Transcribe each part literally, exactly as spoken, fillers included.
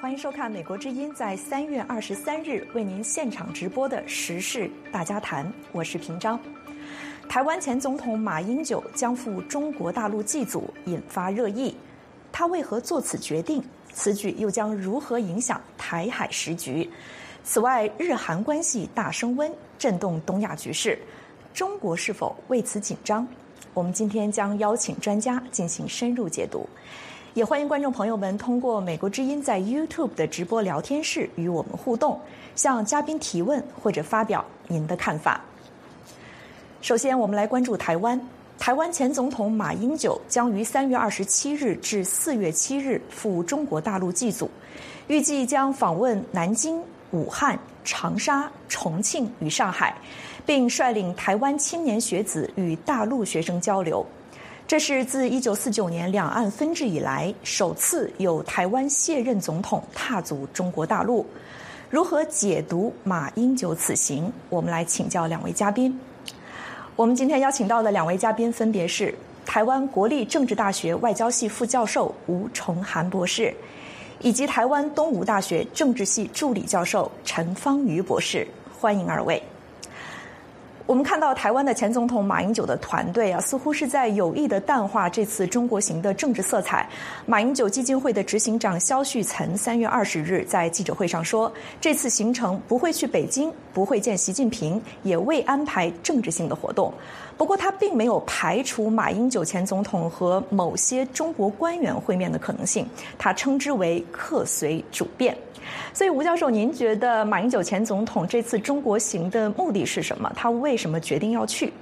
欢迎收看《美国之音》在三月二十三日为您现场直播的时事大家谈，我是平章。台湾前总统马英九将赴中国大陆祭祖，引发热议。他为何做此决定？此举又将如何影响台海时局？此外，日韩关系大升温，震动东亚局势，中国是否为此紧张？我们今天将邀请专家进行深入解读。也欢迎观众朋友们通过美国之音在 YouTube 的直播聊天室与我们互动，向嘉宾提问或者发表您的看法。首先，我们来关注台湾。台湾前总统马英九将于三月二十七日至四月七日赴中国大陆祭祖，预计将访问南京、武汉、长沙、重庆与上海，并率领台湾青年学子与大陆学生交流。这是自一九四九年两岸分治以来，首次有台湾卸任总统踏足中国大陆。如何解读马英九此行？我们来请教两位嘉宾。我们今天邀请到的两位嘉宾分别是台湾国立政治大学外交系副教授吴崇涵博士，以及台湾东吴大学政治系助理教授陈芳瑜博士。欢迎二位。我们看到台湾的前总统马英九的团队啊，似乎是在有意的淡化这次中国行的政治色彩。马英九基金会的执行长萧旭岑三月二十日在记者会上说，这次行程不会去北京，不会见习近平，也未安排政治性的活动。不过他并没有排除马英九前总统和某些中国官员会面的可能性，他称之为客随主便。所以吴教授，您觉得马英九前总统这次中国行的目的是什么？他为什么决定要去？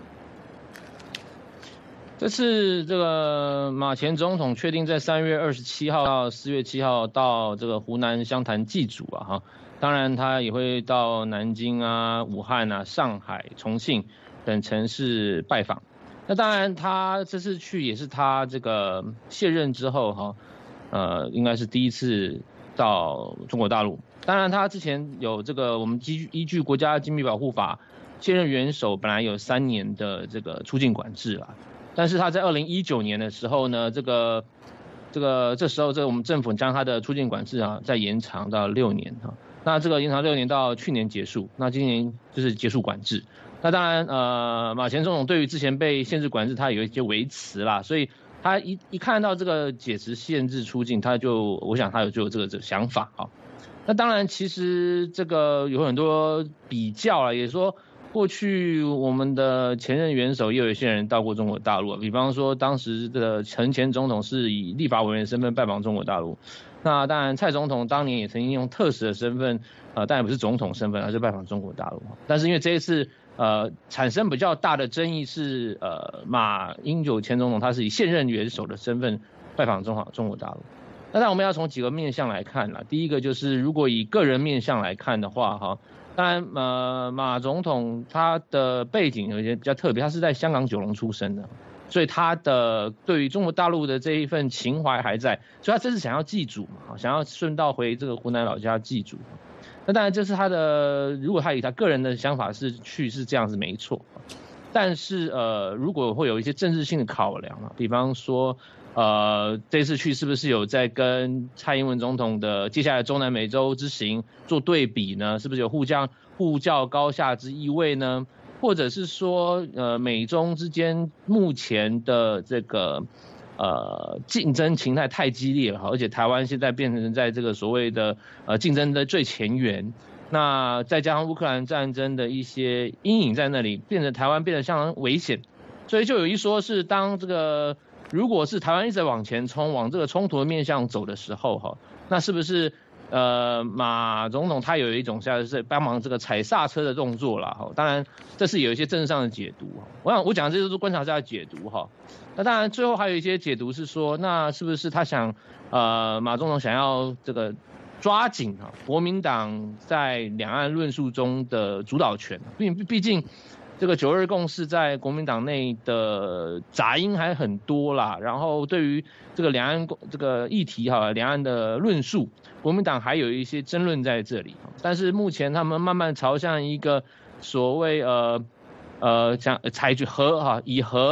这次这个马前总统确定在三月二十七号到四月七号到这个湖南湘潭祭祖啊哈，当然他也会到南京啊、武汉啊、上海、重庆等城市拜访。那当然他这次去也是他这个卸任之后哈，呃，应该是第一次到中国大陆。当然他之前有这个我们依据国家机密保护法，卸任元首本来有三年的这个出境管制啊，但是他在二零一九年的时候呢，这个这个这时候这个我们政府将他的出境管制啊再延长到六年哈，那这个延长六年到去年结束，那今年就是结束管制。那当然呃马前总统对于之前被限制管制他有一些维持啦，所以他一一看到这个解除限制出境，他就我想他有就有这个这个想法哈。那当然其实这个有很多比较啦，也说过去我们的前任元首也有一些人到过中国大陆，比方说当时的陈前总统是以立法委员身份拜访中国大陆。那当然蔡总统当年也曾经用特使的身份，呃，当然不是总统身份，而是拜访中国大陆。但是因为这一次呃产生比较大的争议是，呃马英九前总统他是以现任元首的身份拜访中华中国大陆。那当然我们要从几个面向来看啦，第一个就是如果以个人面向来看的话哈。当然，呃，马总统他的背景有些比较特别，他是在香港九龙出生的，所以他的对于中国大陆的这一份情怀还在，所以他这次想要祭祖嘛，想要顺道回这个湖南老家祭祖。那当然这是他的，如果他以他个人的想法是去是这样子没错，但是呃，如果会有一些政治性的考量嘛，比方说。呃，这次去是不是有在跟蔡英文总统的接下来中南美洲之行做对比呢？是不是有互相互较高下之意味呢？或者是说，呃，美中之间目前的这个呃竞争情态太激烈了，而且台湾现在变成在这个所谓的呃竞争的最前缘，那再加上乌克兰战争的一些阴影在那里，变成台湾变得相当危险，所以就有一说是当这个。如果是台湾一直往前冲，往这个冲突的面向走的时候，哈，那是不是呃马总统他有一种像是帮忙这个踩刹车的动作啦？哈，当然这是有一些政治上的解读。我想我讲的这就是观察家的解读哈。那当然最后还有一些解读是说，那是不是他想呃马总统想要这个抓紧哈国民党在两岸论述中的主导权？毕毕竟。这个九二共识在国民党内的杂音还很多啦，然后对于这个两岸这个议题哈，两岸的论述，国民党还有一些争论在这里。但是目前他们慢慢朝向一个所谓呃呃讲采取和哈以和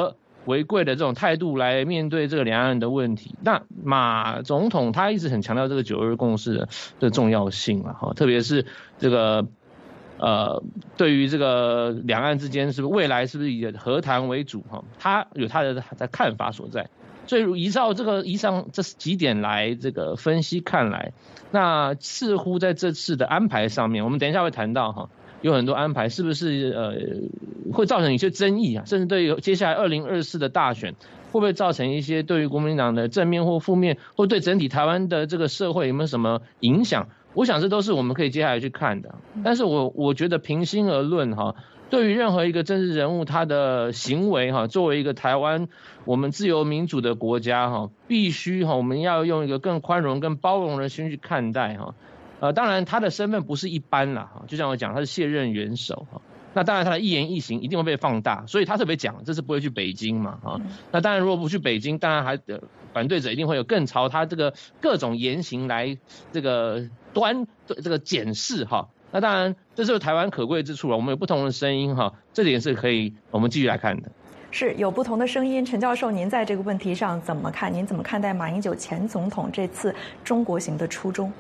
为贵的这种态度来面对这个两岸的问题。那马总统他一直很强调这个九二共识 的, 的重要性啊，特别是这个呃，对于这个两岸之间是不是未来是不是以和谈为主哈，他有他的他的看法所在。所以依照这个以上这几点来这个分析看来，那似乎在这次的安排上面，我们等一下会谈到哈。有很多安排是不是呃会造成一些争议啊？甚至对于接下来二零二四的大选，会不会造成一些对于国民党的正面或负面，或对整体台湾的这个社会有没有什么影响？我想这都是我们可以接下来去看的。但是我我觉得平心而论哈，对于任何一个政治人物他的行为哈，作为一个台湾我们自由民主的国家哈，必须哈我们要用一个更宽容、更包容的心去看待哈。呃，当然他的身份不是一般啦，就像我讲，他是卸任元首哈。那当然他的一言一行一定会被放大，所以他特别讲，这次不会去北京嘛哈。那当然如果不去北京，当然还反对者一定会有更朝他这个各种言行来这个端这个检视哈。那当然这就是台湾可贵之处了，我们有不同的声音哈，这点是可以我们继续来看的。 是有不同的声音，陈教授，您在这个问题上怎么看？您怎么看待马英九前总统这次中国行的初衷？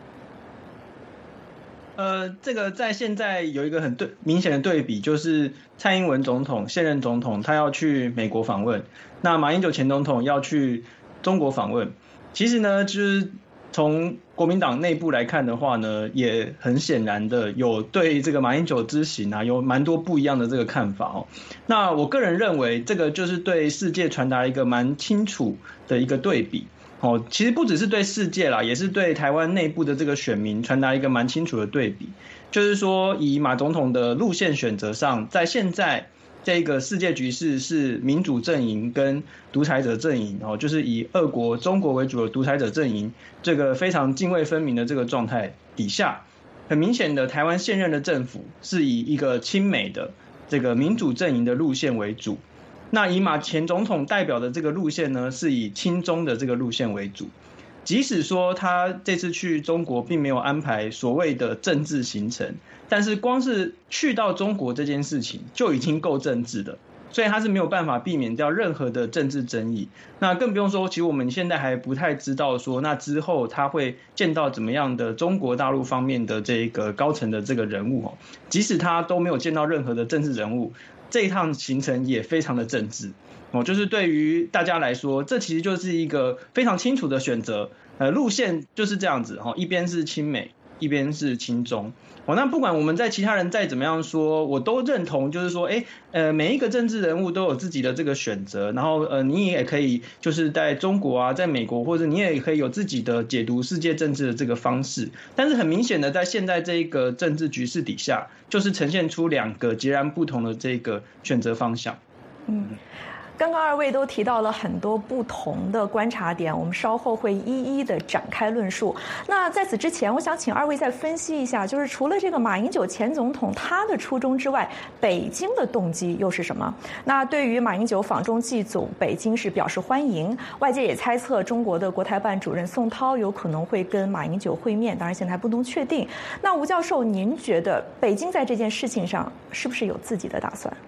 呃，这个在现在有一个很对明显的对比，就是蔡英文总统现任总统他要去美国访问，那马英九前总统要去中国访问。其实呢，就是从国民党内部来看的话呢，也很显然的有对这个马英九之行啊有蛮多不一样的这个看法哦。那我个人认为，这个就是对世界传达一个蛮清楚的一个对比。哦，其实不只是对世界啦，也是对台湾内部的这个选民传达一个蛮清楚的对比，就是说以马总统的路线选择上，在现在这个世界局势是民主阵营跟独裁者阵营哦，就是以俄国、中国为主的独裁者阵营这个非常泾渭分明的这个状态底下，很明显的台湾现任的政府是以一个亲美的这个民主阵营的路线为主。那以马前总统代表的这个路线呢，是以亲中的这个路线为主。即使说他这次去中国并没有安排所谓的政治行程，但是光是去到中国这件事情就已经够政治的，所以他是没有办法避免掉任何的政治争议。那更不用说，其实我们现在还不太知道说，那之后他会见到怎么样的中国大陆方面的这个高层的这个人物。即使他都没有见到任何的政治人物，这一趟行程也非常的政治。就是对于大家来说，这其实就是一个非常清楚的选择，呃，路线就是这样子，一边是亲美，一边是亲中。那不管我们在其他人再怎么样说，我都认同，就是说，哎，呃，每一个政治人物都有自己的这个选择，然后呃，你也可以就是在中国啊，在美国，或者你也可以有自己的解读世界政治的这个方式。但是很明显的，在现在这一个政治局势底下，就是呈现出两个截然不同的这个选择方向。 嗯。刚刚二位都提到了很多不同的观察点，我们稍后会一一的展开论述。那在此之前，我想请二位再分析一下，就是除了这个马英九前总统他的初衷之外，北京的动机又是什么？那对于马英九访中祭祖，北京是表示欢迎，外界也猜测中国的国台办主任宋涛有可能会跟马英九会面，当然现在还不能确定。那吴教授，您觉得北京在这件事情上是不是有自己的打算？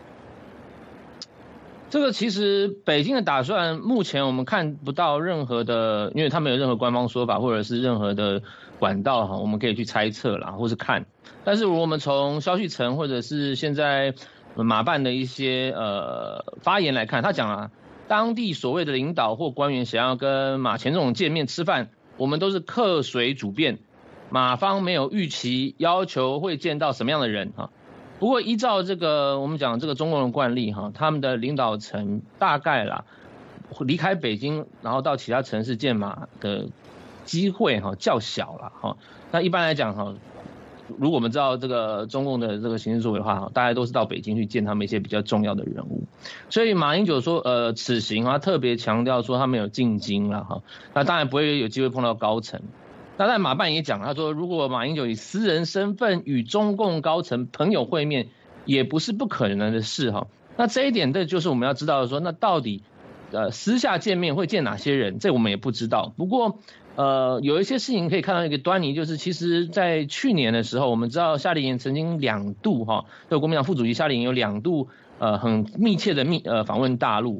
这个其实北京的打算，目前我们看不到任何的，因为他没有任何官方说法，或者是任何的管道哈，我们可以去猜测啦，或是看。但是如果我们从萧旭岑或者是现在马办的一些呃发言来看，他讲啊，当地所谓的领导或官员想要跟马前总统见面吃饭，我们都是客随主便，马方没有预期要求会见到什么样的人哈。不过依照这个我们讲这个中共的惯例哈，他们的领导层大概啦离开北京，然后到其他城市见马的机会哈较小了哈。那一般来讲哈，如果我们知道这个中共的这个行政作为的话哈，大家都是到北京去见他们一些比较重要的人物。所以马英九说呃此行啊特别强调说他没有进京了哈，那当然不会有机会碰到高层。那但马办也讲，他说如果马英九以私人身份与中共高层朋友会面，也不是不可能的事哈。那这一点这就是我们要知道的说，那到底呃私下见面会见哪些人，这我们也不知道。不过呃有一些事情可以看到一个端倪，就是其实在去年的时候，我们知道夏立言曾经两度哈，就国民党副主席夏立言有两度呃很密切的密呃访问大陆。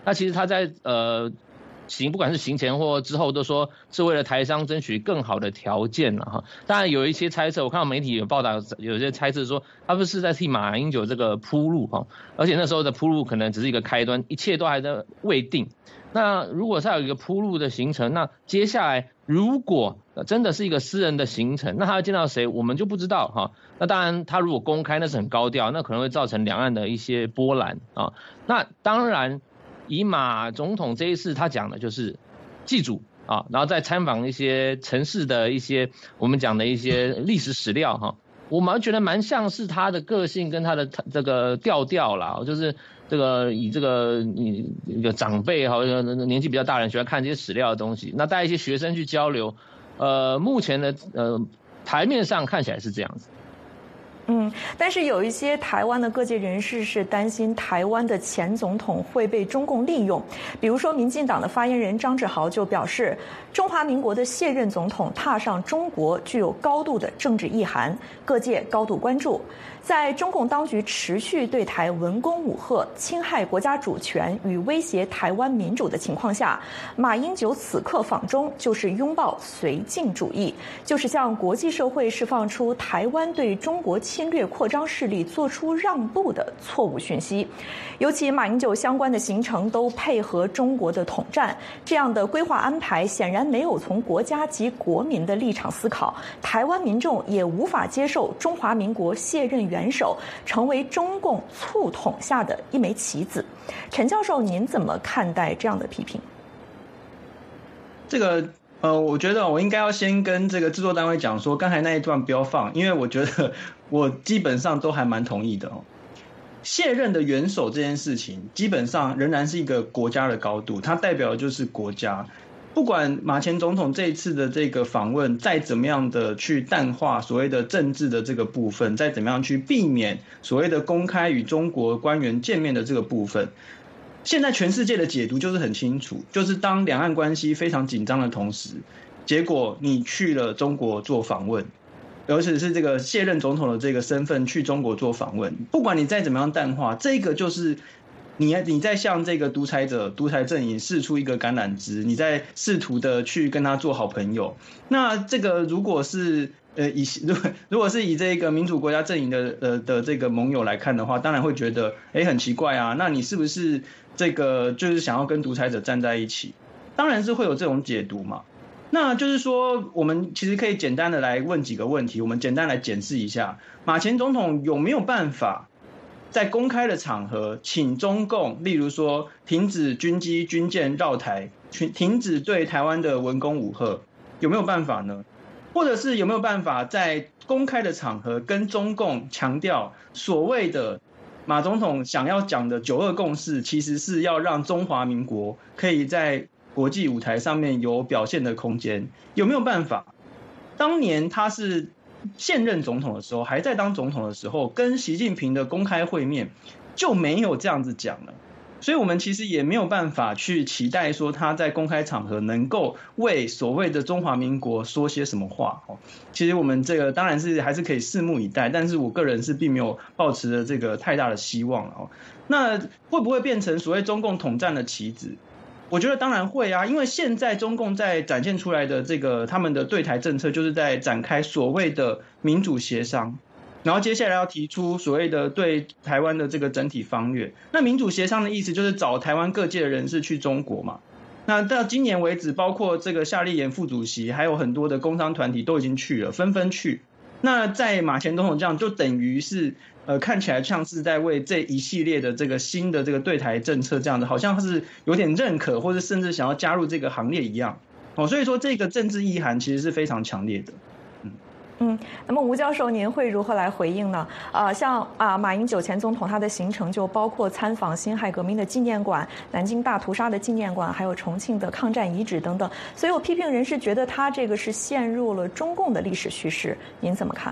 那其实他在呃行不管是行前或之后都说是为了台商争取更好的条件了哈。当然有一些猜测，我看到媒体有报道，有些猜测说他不是在替马英九这个铺路哈，而且那时候的铺路可能只是一个开端，一切都还在未定。那如果他有一个铺路的行程，那接下来如果真的是一个私人的行程，那他要见到谁，我们就不知道哈。那当然，他如果公开，那是很高调，那可能会造成两岸的一些波澜啊。那当然。以马总统这一次他讲的就是祭祖啊，然后再参访一些城市的一些我们讲的一些历史史料哈，我们觉得蛮像是他的个性跟他的这个调调啦，就是这个以这个你一个长辈哈，年纪比较大人喜欢看这些史料的东西，那带一些学生去交流，呃，目前的呃台面上看起来是这样子。 嗯，但是有一些台湾的各界人士是担心台湾的前总统会被中共利用，比如说民进党的发言人张志豪就表示，中华民国的现任总统踏上中国具有高度的政治意涵，各界高度关注。在中共当局持续对台文攻武吓、侵害国家主权与威胁台湾民主的情况下，马英九此刻访中就是拥抱绥靖主义，就是向国际社会释放出台湾对中国侵略扩张势力做出让步的错误讯息。尤其马英九相关的行程都配合中国的统战，这样的规划安排显然没有从国家及国民的立场思考，台湾民众也无法接受中华民国卸任元首成为中共促统下的一枚棋子。陈教授，您怎么看待这样的批评？ 这个呃，我觉得我应该要先跟这个制作单位讲说，刚才那一段不要放，因为我觉得我基本上都还蛮同意的哦。卸任的元首这件事情，基本上仍然是一个国家的高度，它代表的就是国家。不管马前总统这一次的这个访问再怎么样的去淡化所谓的政治的这个部分，再怎么样去避免所谓的公开与中国官员见面的这个部分，现在全世界的解读就是很清楚，就是当两岸关系非常紧张的同时，结果你去了中国做访问，尤其是这个卸任总统的这个身份去中国做访问，不管你再怎么样淡化，这个就是你你在向这个独裁者、独裁阵营释出一个橄榄枝，你在试图的去跟他做好朋友。那这个如果是呃以如果是以这个民主国家阵营的呃的这个盟友来看的话，当然会觉得哎很奇怪啊，那你是不是这个就是想要跟独裁者站在一起？当然是会有这种解读嘛。那就是说，我们其实可以简单的来问几个问题，我们简单来检视一下，马前总统有没有办法在公开的场合请中共，例如说停止军机军舰绕台，停止对台湾的文攻武吓，有没有办法呢？或者是有没有办法在公开的场合跟中共强调所谓的马总统想要讲的九二共识，其实是要让中华民国可以在国际舞台上面有表现的空间，有没有办法？当年他是现任总统的时候，还在当总统的时候，跟习近平的公开会面就没有这样子讲了，所以我们其实也没有办法去期待说他在公开场合能够为所谓的中华民国说些什么话。其实我们这个当然是还是可以拭目以待，但是我个人是并没有抱持着这个太大的希望了。那会不会变成所谓中共统战的棋子？我觉得当然会啊，因为现在中共在展现出来的这个他们的对台政策，就是在展开所谓的民主协商，然后接下来要提出所谓的对台湾的这个整体方略。那民主协商的意思就是找台湾各界的人士去中国嘛。那到今年为止，包括这个夏立言副主席，还有很多的工商团体都已经去了，纷纷去。那在马前总统这样，就等于是呃，看起来像是在为这一系列的这个新的这个对台政策这样的，好像是有点认可，或者甚至想要加入这个行列一样。哦，所以说这个政治意涵其实是非常强烈的。 嗯，那么吴教授，您会如何来回应呢？啊、呃，像啊马英九前总统他的行程就包括参访辛亥革命的纪念馆、南京大屠杀的纪念馆，还有重庆的抗战遗址等等。所以有批评人士觉得他这个是陷入了中共的历史叙事，您怎么看？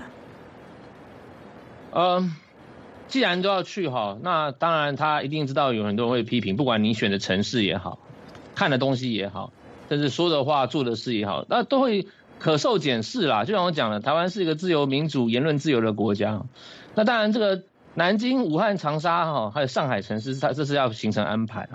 嗯，既然都要去哈，那当然他一定知道有很多人会批评，不管你选的城市也好，看的东西也好，甚至说的话、做的事也好，那都会可受检视啦。就像我讲了，台湾是一个自由民主、言论自由的国家。那当然，这个南京、武汉、长沙哈，还有上海城市，它这是要行程安排哈。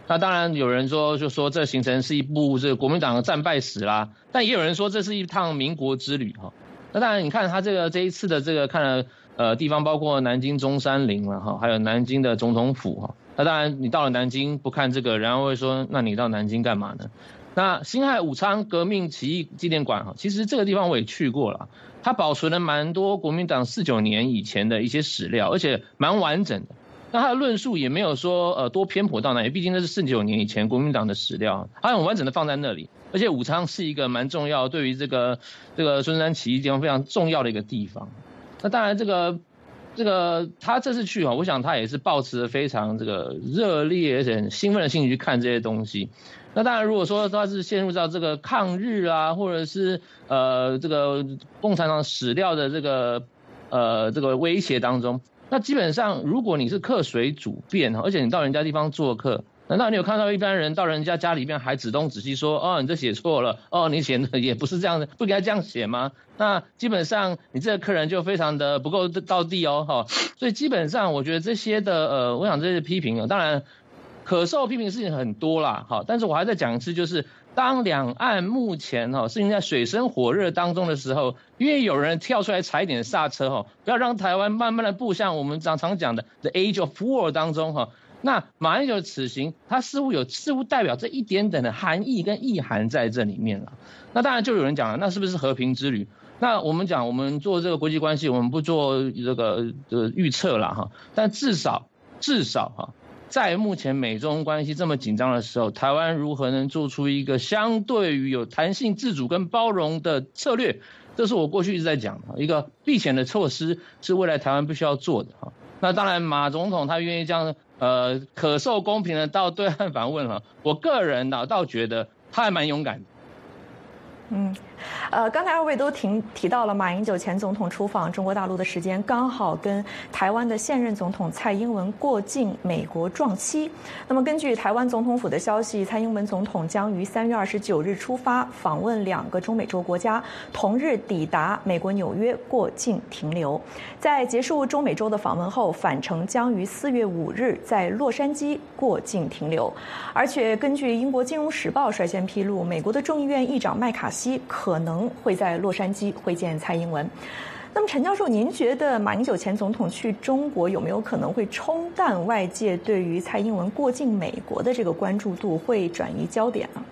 那当然有人说就说这形成是一部这个国民党的战败史啦，但也有人说这是一趟民国之旅哈。那当然你看他这个这一次的这个看了呃地方包括南京中山陵了哈，还有南京的总统府哈。那当然你到了南京不看这个，人家会说那你到南京干嘛呢？那辛亥武昌革命起义纪念馆哈，其实这个地方我也去过了，它保存了蛮多国民党四九年以前的一些史料，而且蛮完整的。那他的论述也没有说呃多偏颇到哪里，毕竟那是四九年以前国民党的史料，他很完整的放在那里。而且武昌是一个蛮重要，对于这个这个孙中山起义地方非常重要的一个地方。那当然这个这个他这次去啊，我想他也是抱持了非常这个热烈而且很兴奋的心情去看这些东西。那当然如果说他是陷入到这个抗日啊，或者是呃这个共产党史料的这个呃这个威胁当中。那基本上，如果你是客随主便，而且你到人家地方做客，难道你有看到一般人到人家家里面还指东指西说，哦，你这写错了，哦，你写的也不是这样的，不应该这样写吗？那基本上你这个客人就非常的不够道地哦，哈。所以基本上我觉得这些的，呃，我想这些批评啊，当然可受批评的事情很多啦，好，但是我还在讲一次，就是当两岸目前哈事情在水深火热当中的时候，因为有人跳出来踩一点刹车哈，不要让台湾慢慢的步向我们常常讲的 the age of war 当中哈。那马英九此行，他似乎有似乎代表这一点点的含义跟意涵在这里面了。那当然就有人讲了，那是不是和平之旅？那我们讲，我们做这个国际关系，我们不做这个呃预测啦哈，但至少至少哈。在目前美中关系这么紧张的时候，台湾如何能做出一个相对于有弹性、自主跟包容的策略？这是我过去一直在讲的一个避险的措施，是未来台湾必须要做的哈。那当然，马总统他愿意这样呃可受公平的到对岸访问哈，我个人呢倒觉得他还蛮勇敢的。 嗯，呃，刚才二位都提提到了马英九前总统出访中国大陆的时间，刚好跟台湾的现任总统蔡英文过境美国撞期。那么，根据台湾总统府的消息，蔡英文总统将于三月二十九日出发，访问两个中美洲国家，同日抵达美国纽约过境停留。在结束中美洲的访问后，返程将于四月五日在洛杉矶过境停留。而且，根据英国《金融时报》率先披露，美国的众议院议长麦卡锡可能会在洛杉矶会见蔡英文。那么陈教授，您觉得马英九前总统去中国有没有可能会冲淡外界对于蔡英文过境美国的这个关注度，会转移焦点呢？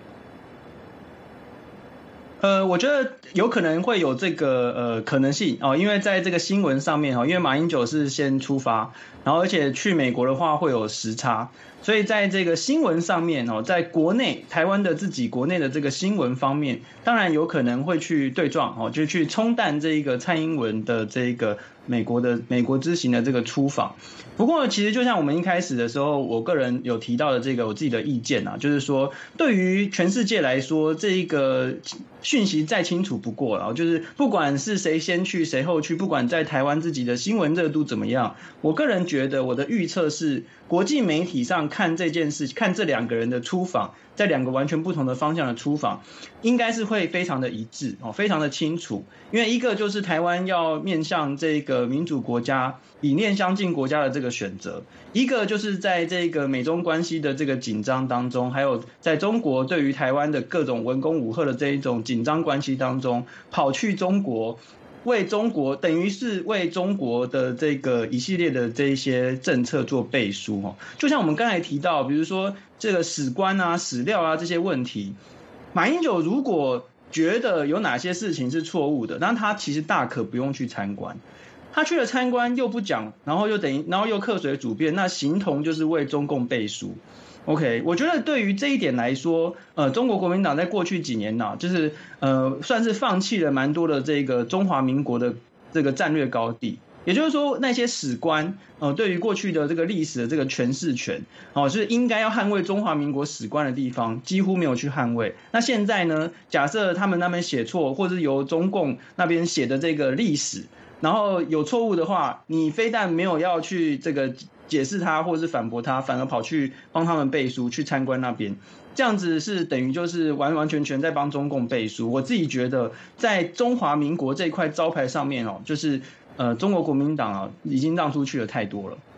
呃，我觉得有可能会有这个呃可能性哦，因为在这个新闻上面哈，因为马英九是先出发，然后而且去美国的话会有时差，所以在这个新闻上面哦，在国内台湾的自己国内的这个新闻方面，当然有可能会去对撞哦，就去冲淡这一个蔡英文的这个美国的美国之行的这个出访。不过，其实就像我们一开始的时候，我个人有提到的这个我自己的意见啊，就是说，对于全世界来说，这一个讯息再清楚不过了，就是不管是谁先去谁后去，不管在台湾自己的新闻热度怎么样，我个人觉得我的预测是，国际媒体上看这件事，看这两个人的出访，在两个完全不同的方向的出访，应该是会非常的一致哦，非常的清楚。因为一个就是台湾要面向这个民主国家、理念相近国家的这个选择，一个就是在这个美中关系的这个紧张当中，还有在中国对于台湾的各种文攻武吓的这一种紧张关系当中，跑去中国。为中国等于是为中国的这个一系列的这一些政策做背书哦，就像我们刚才提到，比如说这个史观啊、史料啊这些问题，马英九如果觉得有哪些事情是错误的，那他其实大可不用去参观。他去了参观又不讲，然后又等于然后又客随主便，那形同就是为中共背书。OK， 我觉得对于这一点来说，呃，中国国民党在过去几年呢、啊，就是呃，算是放弃了蛮多的这个中华民国的这个战略高地。也就是说，那些史观，呃，对于过去的这个历史的这个诠释权，哦，是应该要捍卫中华民国史观的地方，几乎没有去捍卫。那现在呢，假设他们那边写错，或是由中共那边写的这个历史，然后有错误的话，你非但没有要去这个解释它或者是反驳它，反而跑去帮他们背书，去参观那边，这样子是等于就是完完全全在帮中共背书。我自己觉得，在中华民国这块招牌上面哦，就是呃中国国民党啊，已经让出去了太多了。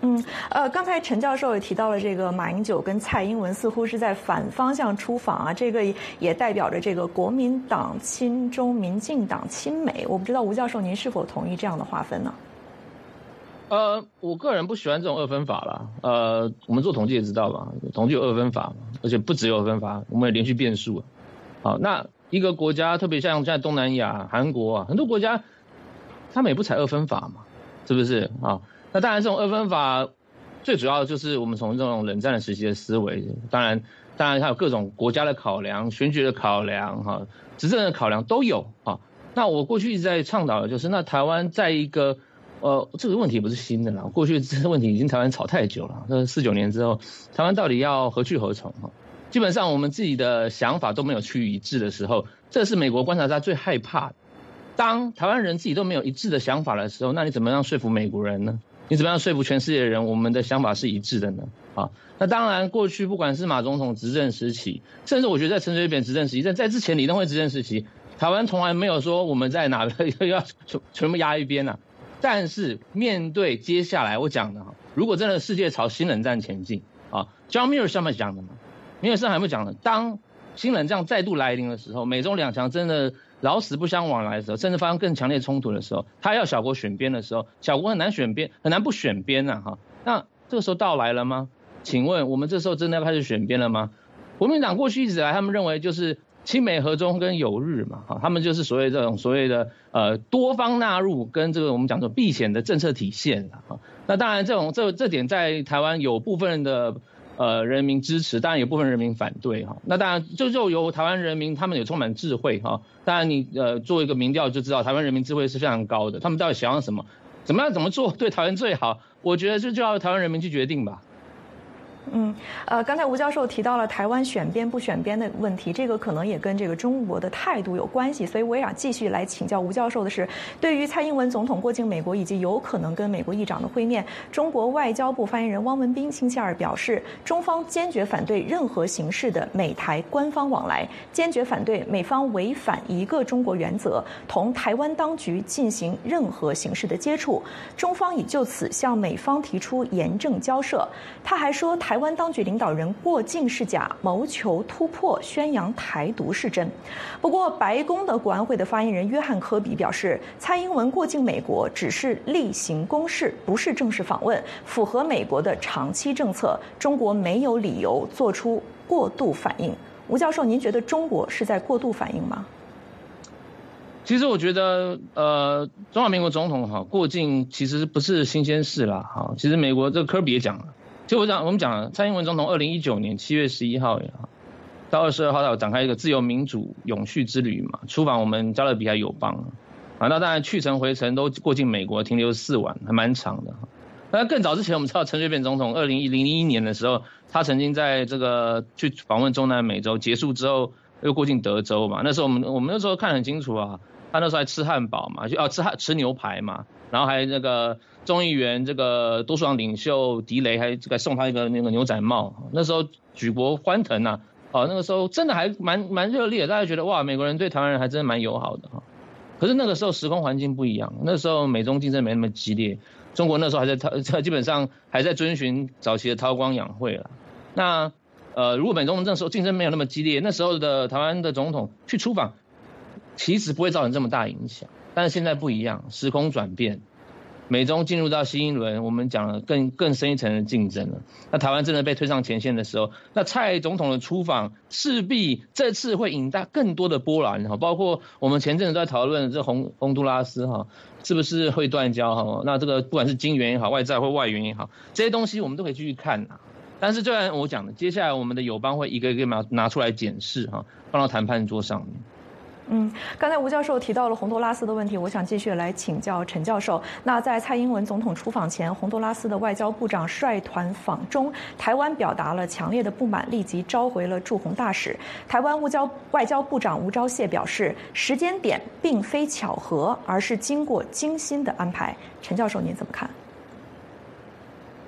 嗯，呃，刚才陈教授也提到了这个马英九跟蔡英文似乎是在反方向出访啊，这个也代表着这个国民党亲中，民进党亲美。我不知道吴教授您是否同意这样的划分呢？ 呃，我个人不喜欢这种二分法啦。呃，我们做统计也知道嘛，统计有二分法嘛，而且不只有二分法，我们有连续变数。好，那一个国家，特别像现在东南亚、韩国啊，很多国家，他们也不采二分法嘛，是不是啊？那当然，这种二分法最主要就是我们从这种冷战的时期的思维，当然，当然还有各种国家的考量、选举的考量、哈、执政的考量都有啊。那我过去一直在倡导的就是，那台湾在一个呃这个问题不是新的啦，过去这个问题已经台湾吵太久了。那四九年之后，台湾到底要何去何从？哈，基本上我们自己的想法都没有趋于一致的时候，这是美国观察家最害怕的。当台湾人自己都没有一致的想法的时候，那你怎么样说服美国人呢？你怎么样说服全世界的人，我们的想法是一致的呢？啊，那当然，过去不管是马总统执政时期，甚至我觉得在陈水扁执政时期，在在之前李登辉执政时期，台湾从来没有说我们在哪个要全部压一边啊。但是面对接下来我讲的，如果真的世界朝新冷战前进啊 ，John Muir 上面讲的嘛，米尔森还没讲的，当新冷战再度来临的时候，美中两强真的老死不相往来的时候，甚至发生更强烈冲突的时候，他要小国选边的时候，小国很难选边，很难不选边呐、啊、哈。那这个时候到来了吗？请问我们这时候真的要开始选边了吗？国民党过去一直以来，他们认为就是亲美和中跟友日嘛，哈，他们就是所谓这种所谓的呃多方纳入跟这个我们讲的避险的政策体现哈。那当然这种这这点在台湾有部分的呃人民支持，当然有部分人民反对哈。那当然就就由台湾人民他们有充满智慧哈。当然你呃做一个民调就知道台湾人民智慧是非常高的，他们到底想要什么，怎么样怎么做对台湾最好，我觉得这就要台湾人民去决定吧。 嗯，呃，刚才吴教授提到了台湾选边不选边的问题，这个可能也跟这个中国的态度有关系，所以我也想继续来请教吴教授的是，对于蔡英文总统过境美国以及有可能跟美国议长的会面，中国外交部发言人汪文斌星期二表示，中方坚决反对任何形式的美台官方往来，坚决反对美方违反一个中国原则，同台湾当局进行任何形式的接触，中方已就此向美方提出严正交涉。他还说，台湾当局领导人过境是假，谋求突破，宣扬台独是真。不过，白宫的国安会的发言人约翰科比表示，蔡英文过境美国只是例行公事，不是正式访问，符合美国的长期政策，中国没有理由做出过度反应。吴教授，您觉得中国是在过度反应吗？ 其实我觉得，呃，中华民国总统哈过境其实不是新鲜事啦，哈，其实美国这个科比也讲了。就我讲，我们讲蔡英文总统二零一九年七月十一号到二十二号，他有展开一个自由民主永续之旅嘛，出访我们加勒比海友邦啊，那当然去程回程都过境美国，停留四晚，还蛮长的。那更早之前，我们知道陈水扁总统二零零一年的时候，他曾经在这个去访问中南美洲，结束之后又过境德州嘛。那时候我们我们那时候看得很清楚啊，他那时候还吃汉堡嘛，就哦吃汉吃牛排嘛，然后还那个。众议员这个多数党领袖迪雷还这个送他一个那个牛仔帽，那时候举国欢腾啊！哦，那个时候真的还蛮蛮热烈的，大家觉得哇，美国人对台湾人还真的蛮友好的哈。可是那个时候时空环境不一样，那时候美中竞争没那么激烈，中国那时候还在基本上还在遵循早期的韬光养晦了。那呃，如果美中那时候竞争没有那么激烈，那时候的台湾的总统去出访，其实不会造成这么大影响。但是现在不一样，时空转变。美中进入到新一轮，我们讲了更更深一层的竞争了。那台湾真的被推上前线的时候，那蔡总统的出访势必这次会引发更多的波澜哈，包括我们前阵子都在讨论这洪洪都拉斯哈是不是会断交哈？那这个不管是金援也好，外债或外援也好，这些东西我们都可以继续看啊。但是就像我讲的，接下来我们的友邦会一个一个拿拿出来检视哈，放到谈判桌上面。 嗯，刚才吴教授提到了洪都拉斯的问题，我想继续来请教陈教授。那在蔡英文总统出访前，洪都拉斯的外交部长率团访中，台湾表达了强烈的不满，立即召回了驻洪大使。台湾外交外交部长吴钊燮表示，时间点并非巧合，而是经过精心的安排。陈教授，您怎么看？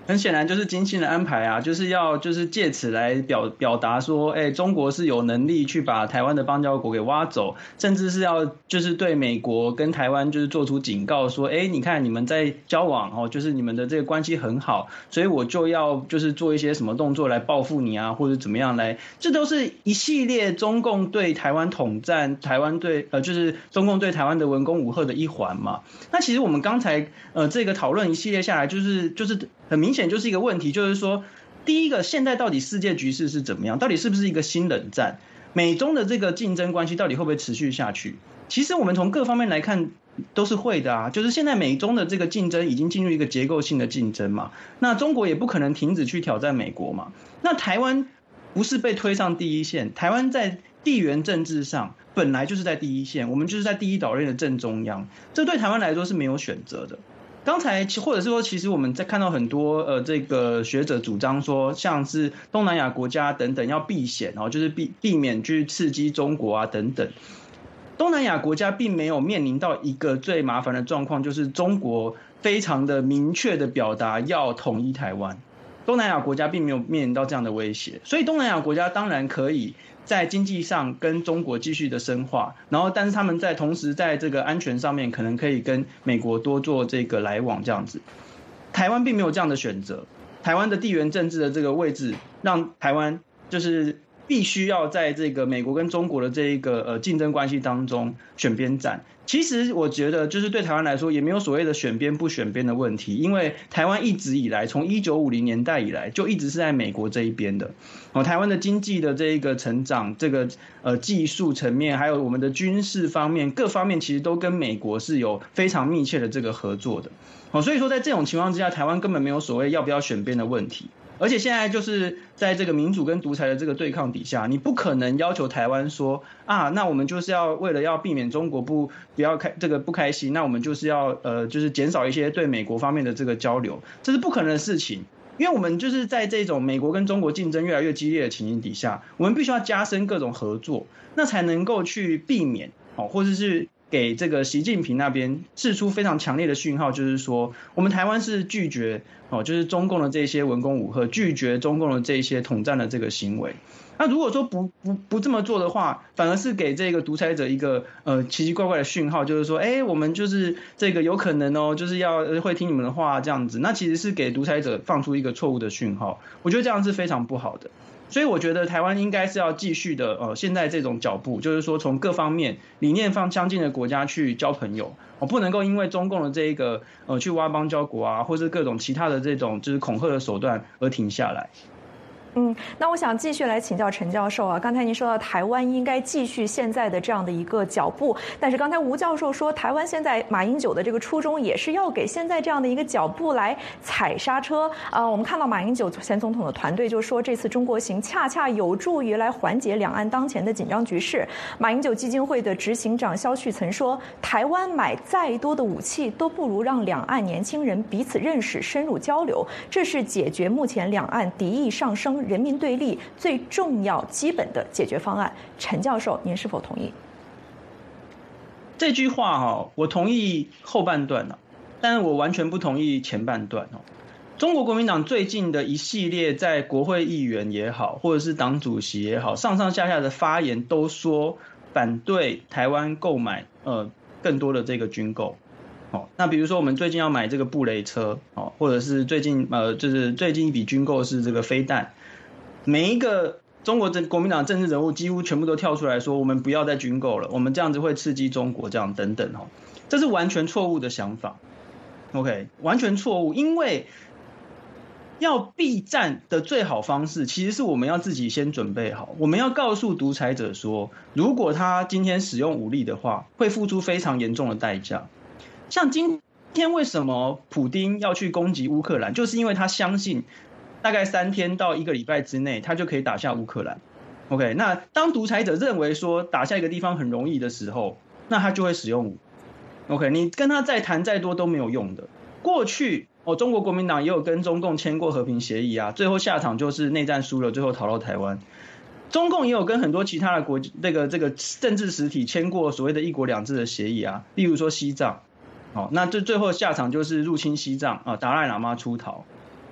很显然就是精心的安排啊，就是要就是借此来表表达说，哎，中国是有能力去把台湾的邦交国给挖走，甚至是要就是对美国跟台湾就是做出警告说，哎，你看你们在交往哦，就是你们的这个关系很好，所以我就要就是做一些什么动作来报复你啊，或者怎么样来，这都是一系列中共对台湾统战，台湾对呃就是中共对台湾的文攻武吓的一环嘛。那其实我们刚才呃这个讨论一系列下来，就是就是很明显。就是一个问题，就是说，第一个，现在到底世界局势是怎么样？到底是不是一个新冷战？美中的这个竞争关系到底会不会持续下去？其实我们从各方面来看都是会的啊。就是现在美中的这个竞争已经进入一个结构性的竞争嘛，那中国也不可能停止去挑战美国嘛。那台湾不是被推上第一线，台湾在地缘政治上本来就是在第一线，我们就是在第一岛链的正中央，这对台湾来说是没有选择的。刚才或者是说，其实我们在看到很多呃，这个学者主张说，像是东南亚国家等等要避险哦，就是避避免去刺激中国啊等等。东南亚国家并没有面临到一个最麻烦的状况，就是中国非常的明确的表达要统一台湾。东南亚国家并没有面临到这样的威胁，所以东南亚国家当然可以在经济上跟中国继续的深化，然后但是他们在同时在这个安全上面可能可以跟美国多做这个来往这样子。台湾并没有这样的选择，台湾的地缘政治的这个位置让台湾就是必须要在这个美国跟中国的这一个呃竞争关系当中选边站。其实我觉得就是对台湾来说也没有所谓的选边不选边的问题，因为台湾一直以来从一九五零年代以来就一直是在美国这一边的。哦，台湾的经济的这一个成长，这个呃技术层面，还有我们的军事方面，各方面其实都跟美国是有非常密切的这个合作的。哦，所以说在这种情况之下，台湾根本没有所谓要不要选边的问题。而且现在就是在这个民主跟独裁的这个对抗底下，你不可能要求台湾说啊，那我们就是要为了要避免中国不不要开这个不开心，那我们就是要呃就是减少一些对美国方面的这个交流，这是不可能的事情。因为我们就是在这种美国跟中国竞争越来越激烈的情形底下，我们必须要加深各种合作，那才能够去避免哦，或者是给这个习近平那边释出非常强烈的讯号，就是说我们台湾是拒绝哦，就是中共的这些文攻武吓，拒绝中共的这些统战的这个行为。那如果说不不不这么做的话，反而是给这个独裁者一个呃奇奇怪怪的讯号，就是说，哎，我们就是这个有可能哦，就是要会听你们的话这样子。那其实是给独裁者放出一个错误的讯号，我觉得这样是非常不好的。所以我觉得台湾应该是要继续的，呃，现在这种脚步，就是说从各方面理念放相近的国家去交朋友，我不能够因为中共的这一个呃去挖邦交国啊，或是各种其他的这种就是恐吓的手段而停下来。 嗯，那我想继续来请教陈教授啊。刚才您说到台湾应该继续现在的这样的一个脚步，但是刚才吴教授说，台湾现在马英九的这个初衷也是要给现在这样的一个脚步来踩刹车啊、呃。我们看到马英九前总统的团队就说，这次中国行恰恰有助于来缓解两岸当前的紧张局势。马英九基金会的执行长萧旭曾说，台湾买再多的武器都不如让两岸年轻人彼此认识、深入交流，这是解决目前两岸敌意上升、人民对立最重要基本的解决方案。陈教授，您是否同意？ 这句话哈，我同意后半段啊，但是我完全不同意前半段哦。中国国民党最近的一系列在国会议员也好，或者是党主席也好，上上下下的发言都说反对台湾购买呃更多的这个军购。哦，那比如说我们最近要买这个布雷车，哦，或者是最近呃就是最近一笔军购是这个飞弹。每一个中国国民党政治人物几乎全部都跳出来说，我们不要再军购了，我们这样子会刺激中国，这样等等，这是完全错误的想法。OK， 完全错误，因为要避战的最好方式，其实是我们要自己先准备好，我们要告诉独裁者说，如果他今天使用武力的话，会付出非常严重的代价。像今天为什么普丁要去攻击乌克兰，就是因为他相信大概三天到一个礼拜之内，他就可以打下乌克兰。OK， 那当独裁者认为说打下一个地方很容易的时候，那他就会使用武。OK， 你跟他再谈再多都没有用的。过去哦，中国国民党也有跟中共签过和平协议啊，最后下场就是内战输了，最后逃到台湾。中共也有跟很多其他的国这个这个政治实体签过所谓的一国两制的协议啊，例如说西藏。哦，那这最后下场就是入侵西藏啊，达赖喇嘛出逃。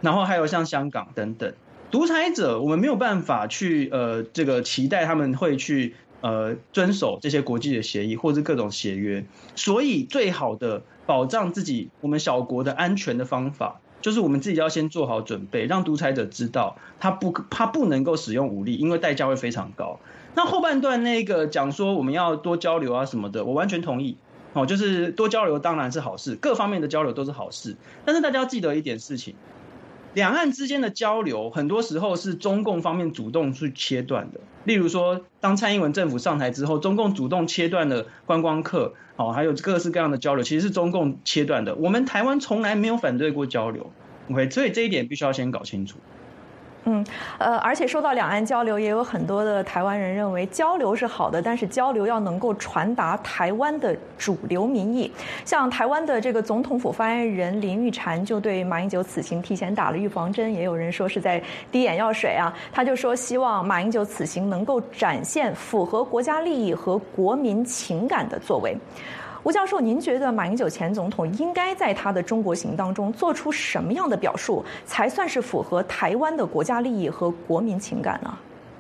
然后还有像香港等等。独裁者我们没有办法去呃这个期待他们会去呃遵守这些国际的协议或是各种协约，所以最好的保障自己我们小国的安全的方法，就是我们自己要先做好准备，让独裁者知道他不他不能够使用武力，因为代价会非常高。那后半段那个讲说我们要多交流啊什么的，我完全同意。哦，就是多交流当然是好事，各方面的交流都是好事，但是大家要记得一点事情。两岸之间的交流很多时候是中共方面主动去切断的，例如说当蔡英文政府上台之后，中共主动切断了观光客，哦，还有各式各样的交流，其实是中共切断的。我们台湾从来没有反对过交流 ，OK， 所以这一点必须要先搞清楚。 嗯，呃，而且说到两岸交流，也有很多的台湾人认为交流是好的，但是交流要能够传达台湾的主流民意。像台湾的这个总统府发言人林玉婵就对马英九此行提前打了预防针，也有人说是在滴眼药水啊。他就说希望马英九此行能够展现符合国家利益和国民情感的作为。吴教授，您觉得马英九前总统应该在他的中国行当中做出什么样的表述，才算是符合台湾的国家利益和国民情感呢？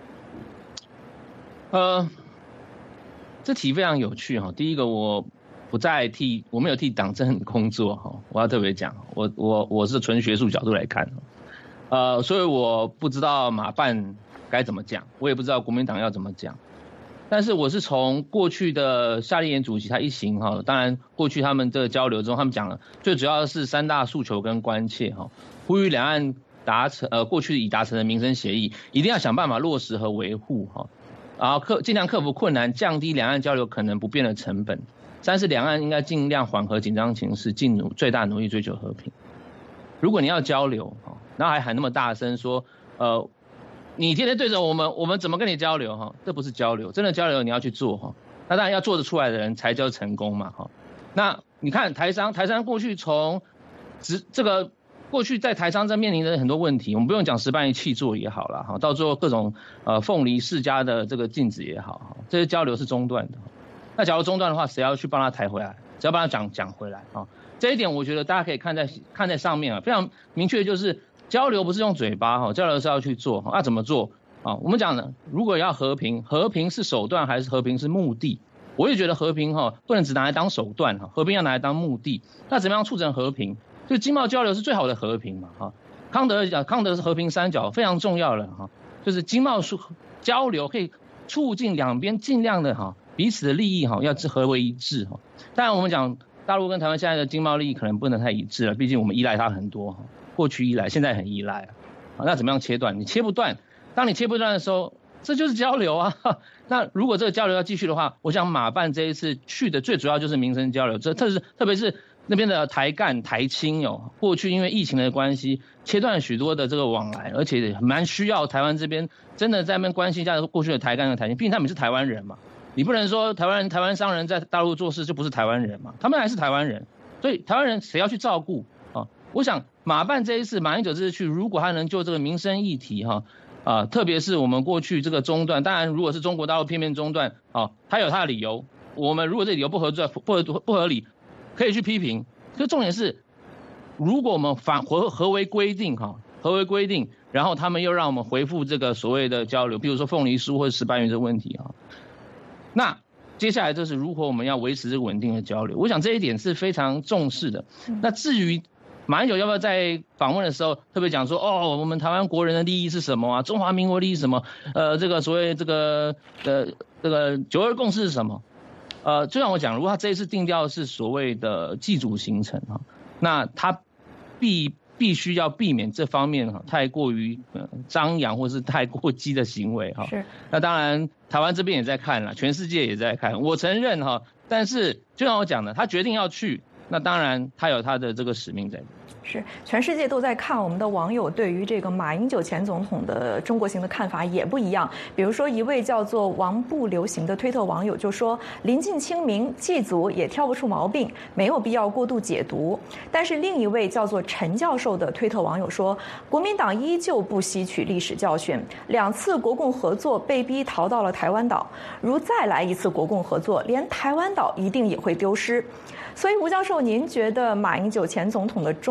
呃，这题非常有趣哈。第一个，我不再替我没有替党政工作哈，我要特别讲，我我我是纯学术角度来看，呃，所以我不知道马办该怎么讲，我也不知道国民党要怎么讲。但是我是从过去的夏立言主席他一行哈，当然过去他们的交流中，他们讲了最主要的是三大诉求跟关切哈，呼吁两岸达成呃过去已达成的民生协议，一定要想办法落实和维护哈，然后克尽量克服困难，降低两岸交流可能不变的成本。三是两岸应该尽量缓和紧张情势，尽努最大努力追求和平。如果你要交流哈，然后还喊那么大声说呃。你天天对着我们，我们怎么跟你交流哈？这不是交流，真的交流你要去做哈。那当然要做得出来的人才叫成功嘛哈。那你看台商，台商过去从只这个过去在台商这面临的很多问题，我们不用讲石斑鱼气作也好了哈，到最后各种呃凤梨世家的这个禁止也好哈，这些交流是中断的。那假如中断的话，谁要去帮他抬回来？谁要帮他讲讲回来啊？这一点我觉得大家可以看在看在上面啊，非常明确就是。交流不是用嘴巴哈，交流是要去做。那怎么做啊？我们讲呢，如果要和平，和平是手段还是和平是目的？我也觉得和平哈不能只拿来当手段哈，和平要拿来当目的。那怎么样促成和平？就经贸交流是最好的和平嘛哈。康德讲，康德是和平三角非常重要的哈，就是经贸交流可以促进两边尽量的哈彼此的利益哈要合为一致哈。当然我们讲大陆跟台湾现在的经贸利益可能不能太一致了，毕竟我们依赖它很多哈。过去依赖，现在很依赖啊，那怎么样切断？你切不断，当你切不断的时候，这就是交流啊。那如果这个交流要继续的话，我想马办这一次去的最主要就是民生交流，这特是特别是那边的台干、台青哦，过去因为疫情的关系，切断了许多的这个往来，而且蛮需要台湾这边真的在那边关心一下过去的台干和台青，毕竟他们是台湾人嘛，你不能说台湾人、台湾商人在大陆做事就不是台湾人嘛，他们还是台湾人，所以台湾人谁要去照顾啊？我想。马办这一次，马英九这次去，如果他能就这个民生议题哈，啊、呃，特别是我们过去这个中断，当然如果是中国大陆片面中断，啊，他有他的理由，我们如果这理由不合作、不合不合理，可以去批评。可重点是，如果我们反合合为规定哈，合为规定，然后他们又让我们回复这个所谓的交流，比如说凤梨酥或者石斑鱼这个问题哈，那接下来就是如何我们要维持这个稳定的交流，我想这一点是非常重视的。那至于马英九要不要在访问的时候特别讲说，哦，我们台湾国人的利益是什么啊？中华民国利益是什么？呃，这个所谓这个呃这个九二共识是什么？呃，就像我讲，如果他这一次定调是所谓的祭祖行程哈，那他必必须要避免这方面哈太过于呃张扬或是太过激的行为哈。是。那当然，台湾这边也在看了，全世界也在看。我承认哈，但是就像我讲的，他决定要去。那当然，他有他的这个使命在。 是，全世界都在看，我们的网友对于这个马英九前总统的中国行的看法也不一样。比如说，一位叫做王不流行的推特网友就说：“临近清明，祭祖也挑不出毛病，没有必要过度解读。”但是另一位叫做陈教授的推特网友说：“国民党依旧不吸取历史教训，两次国共合作被逼逃到了台湾岛，如再来一次国共合作，连台湾岛一定也会丢失。”所以，吴教授，您觉得马英九前总统的中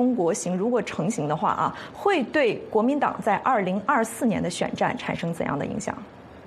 中国行如果成型的话啊，会对国民党在二零二四年的选战产生怎样的影响？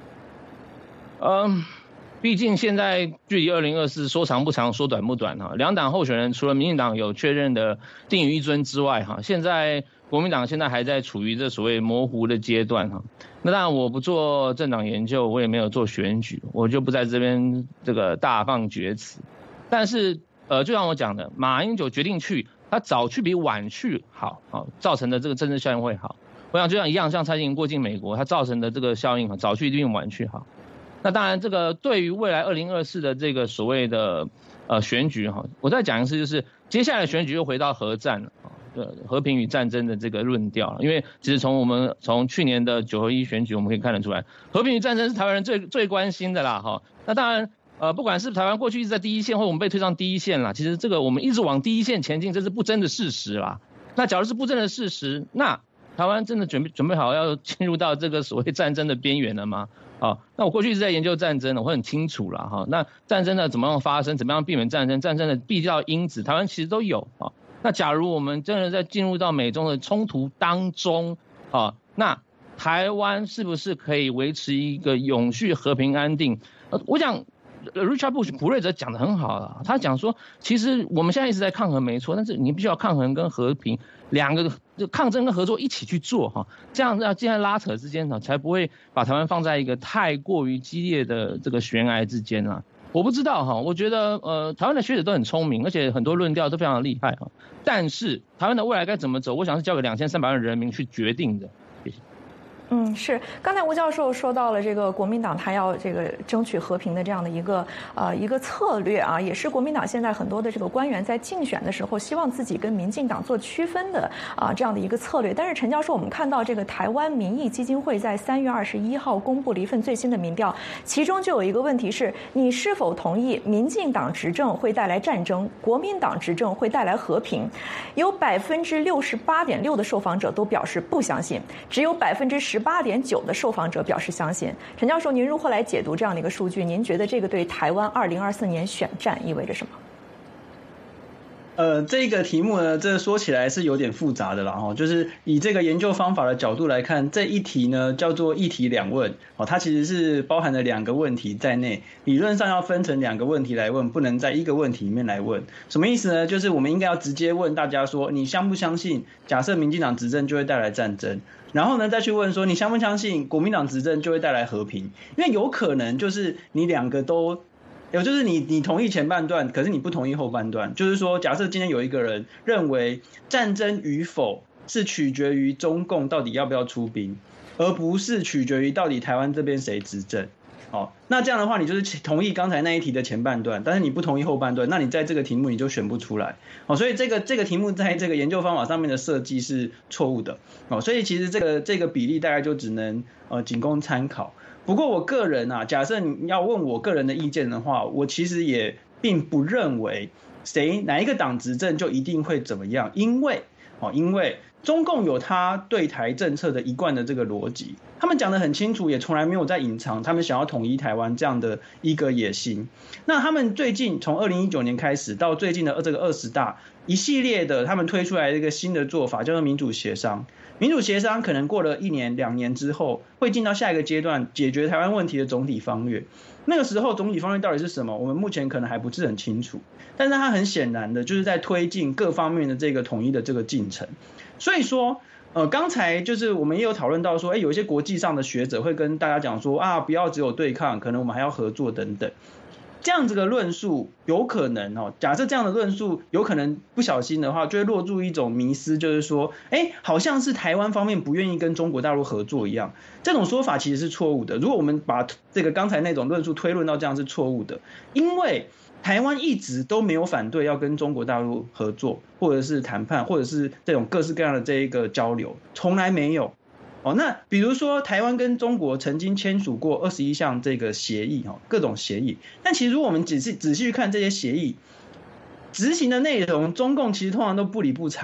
嗯，毕竟现在距离二零二四说长不长，说短不短哈。两党候选人除了民进党有确认的定于一尊之外哈，现在国民党现在还在处于这所谓模糊的阶段哈。那当然我不做政党研究，我也没有做选举，我就不在这边这个大放厥词。但是呃，就像我讲的，马英九决定去，他早去比晚去好，好造成的这个政治效应会好。我想就像一样，像蔡英文过境美国，它造成的这个效应早去一定比晚去好。那当然，这个对于未来二零二四的这个所谓的呃选举哈，我再讲一次，就是接下来选举又回到核战了啊，呃和平与战争的这个论调了。因为其实从我们从去年的九合一选举，我们可以看得出来，和平与战争是台湾人最最关心的啦哈。那当然。呃，不管是台湾过去一直在第一线，或我们被推上第一线啦，其实这个我们一直往第一线前进，这是不争的事实啦。那假如是不争的事实，那台湾真的准备准备好要进入到这个所谓战争的边缘了吗？啊，那我过去一直在研究战争，我会很清楚啦哈。那战争的怎么样发生，怎么样避免战争，战争的必要因子，台湾其实都有啊。那假如我们真的在进入到美中的冲突当中啊，那台湾是不是可以维持一个永续和平安定？呃，我想。Richard Bush 普瑞泽讲得很好了，他讲说，其实我们现在一直在抗衡没错，但是你必须要抗衡跟和平两个抗争跟合作一起去做哈，这样要既然拉扯之间呢，才不会把台湾放在一个太过于激烈的这个悬崖之间啊。我不知道哈，我觉得呃台湾的学者都很聪明，而且很多论调都非常的厉害啊，但是台湾的未来该怎么走，我想是交给两千三百万人民去决定的。谢谢。 嗯，是。刚才吴教授说到了这个国民党他要这个争取和平的这样的一个呃一个策略啊，也是国民党现在很多的这个官员在竞选的时候希望自己跟民进党做区分的啊这样的一个策略。但是陈教授，我们看到这个台湾民意基金会在三月二十一号公布了一份最新的民调，其中就有一个问题是：你是否同意民进党执政会带来战争，国民党执政会带来和平？有百分之六十八点六的受访者都表示不相信，只有百分之十八点九的受访者表示相信。陈教授，您如何来解读这样的一个数据？您觉得这个对台湾二零二四年选战意味着什么？ 呃，这个题目呢，这说起来是有点复杂的啦哈，就是以这个研究方法的角度来看，这一题呢叫做一题两问哦，它其实是包含了两个问题在内，理论上要分成两个问题来问，不能在一个问题里面来问。什么意思呢？就是我们应该要直接问大家说，你相不相信假设民进党执政就会带来战争？然后呢，再去问说你相不相信国民党执政就会带来和平？因为有可能就是你两个都。有就是你你同意前半段，可是你不同意后半段。就是说，假设今天有一个人认为战争与否是取决于中共到底要不要出兵，而不是取决于到底台湾这边谁执政。哦，那这样的话，你就是同意刚才那一题的前半段，但是你不同意后半段，那你在这个题目你就选不出来。哦，所以这个这个题目在这个研究方法上面的设计是错误的。哦，所以其实这个这个比例大概就只能呃仅供参考。不过我个人啊，假设你要问我个人的意见的话，我其实也并不认为谁哪一个党执政就一定会怎么样，因为哦，因为中共有他对台政策的一贯的这个逻辑，他们讲得很清楚，也从来没有在隐藏他们想要统一台湾这样的一个野心。那他们最近从二零一九年开始到最近的这个二十大，一系列的他们推出来的一个新的做法，叫做民主协商。民主协商可能过了一年两年之后，会进到下一个阶段，解决台湾问题的总体方略。那个时候总体方略到底是什么，我们目前可能还不是很清楚，但是它很显然的就是在推进各方面的这个统一的这个进程。所以说呃，刚才就是我们也有讨论到说，哎，有一些国际上的学者会跟大家讲说啊，不要只有对抗，可能我们还要合作等等。这样子的论述有可能哦，假设这样的论述有可能不小心的话，就会落入一种迷思，就是说，哎，好像是台湾方面不愿意跟中国大陆合作一样。这种说法其实是错误的。如果我们把这个刚才那种论述推论到这样是错误的，因为台湾一直都没有反对要跟中国大陆合作，或者是谈判，或者是这种各式各样的这一个交流，从来没有。哦，那比如说台湾跟中国曾经签署过二十一项这个协议，各种协议，但其实如果我们仔细仔细去看这些协议执行的内容，中共其实通常都不理不睬。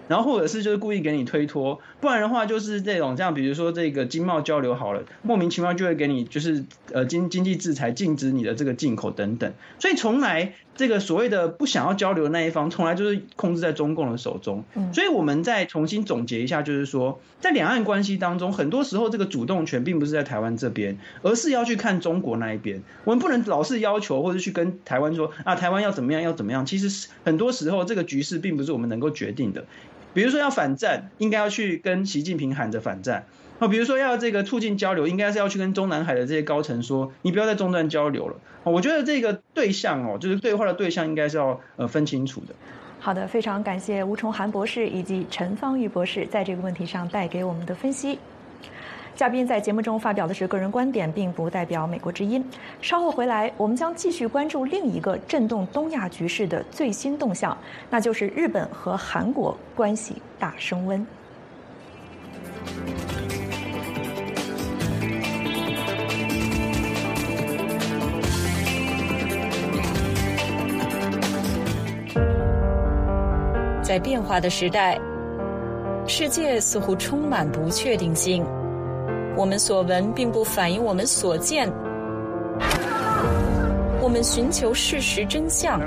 然后或者是就是故意给你推脱，不然的话就是这种像比如说这个经贸交流好了，莫名其妙就会给你就是呃经经济制裁，禁止你的这个进口等等，所以从来这个所谓的不想要交流的那一方，从来就是控制在中共的手中。所以我们再重新总结一下，就是说在两岸关系当中，很多时候这个主动权并不是在台湾这边，而是要去看中国那一边。我们不能老是要求或者去跟台湾说啊，台湾要怎么样要怎么样，其实很多时候这个局势并不是我们能够决定的。比如说要反战，应该要去跟习近平喊着反战。比如说要这个促进交流，应该是要去跟中南海的这些高层说，你不要再中断交流了。我觉得这个对象哦，就是对话的对象，应该是要呃分清楚的。 好的，非常感谢吴崇涵博士以及陈方玉博士在这个问题上带给我们的分析。嘉宾在节目中发表的是个人观点，并不代表美国之音。稍后回来，我们将继续关注另一个震动东亚局势的最新动向，那就是日本和韩国关系大升温。 在变化的时代，世界似乎充满不确定性。我们所闻并不反映我们所见，我们寻求事实真相。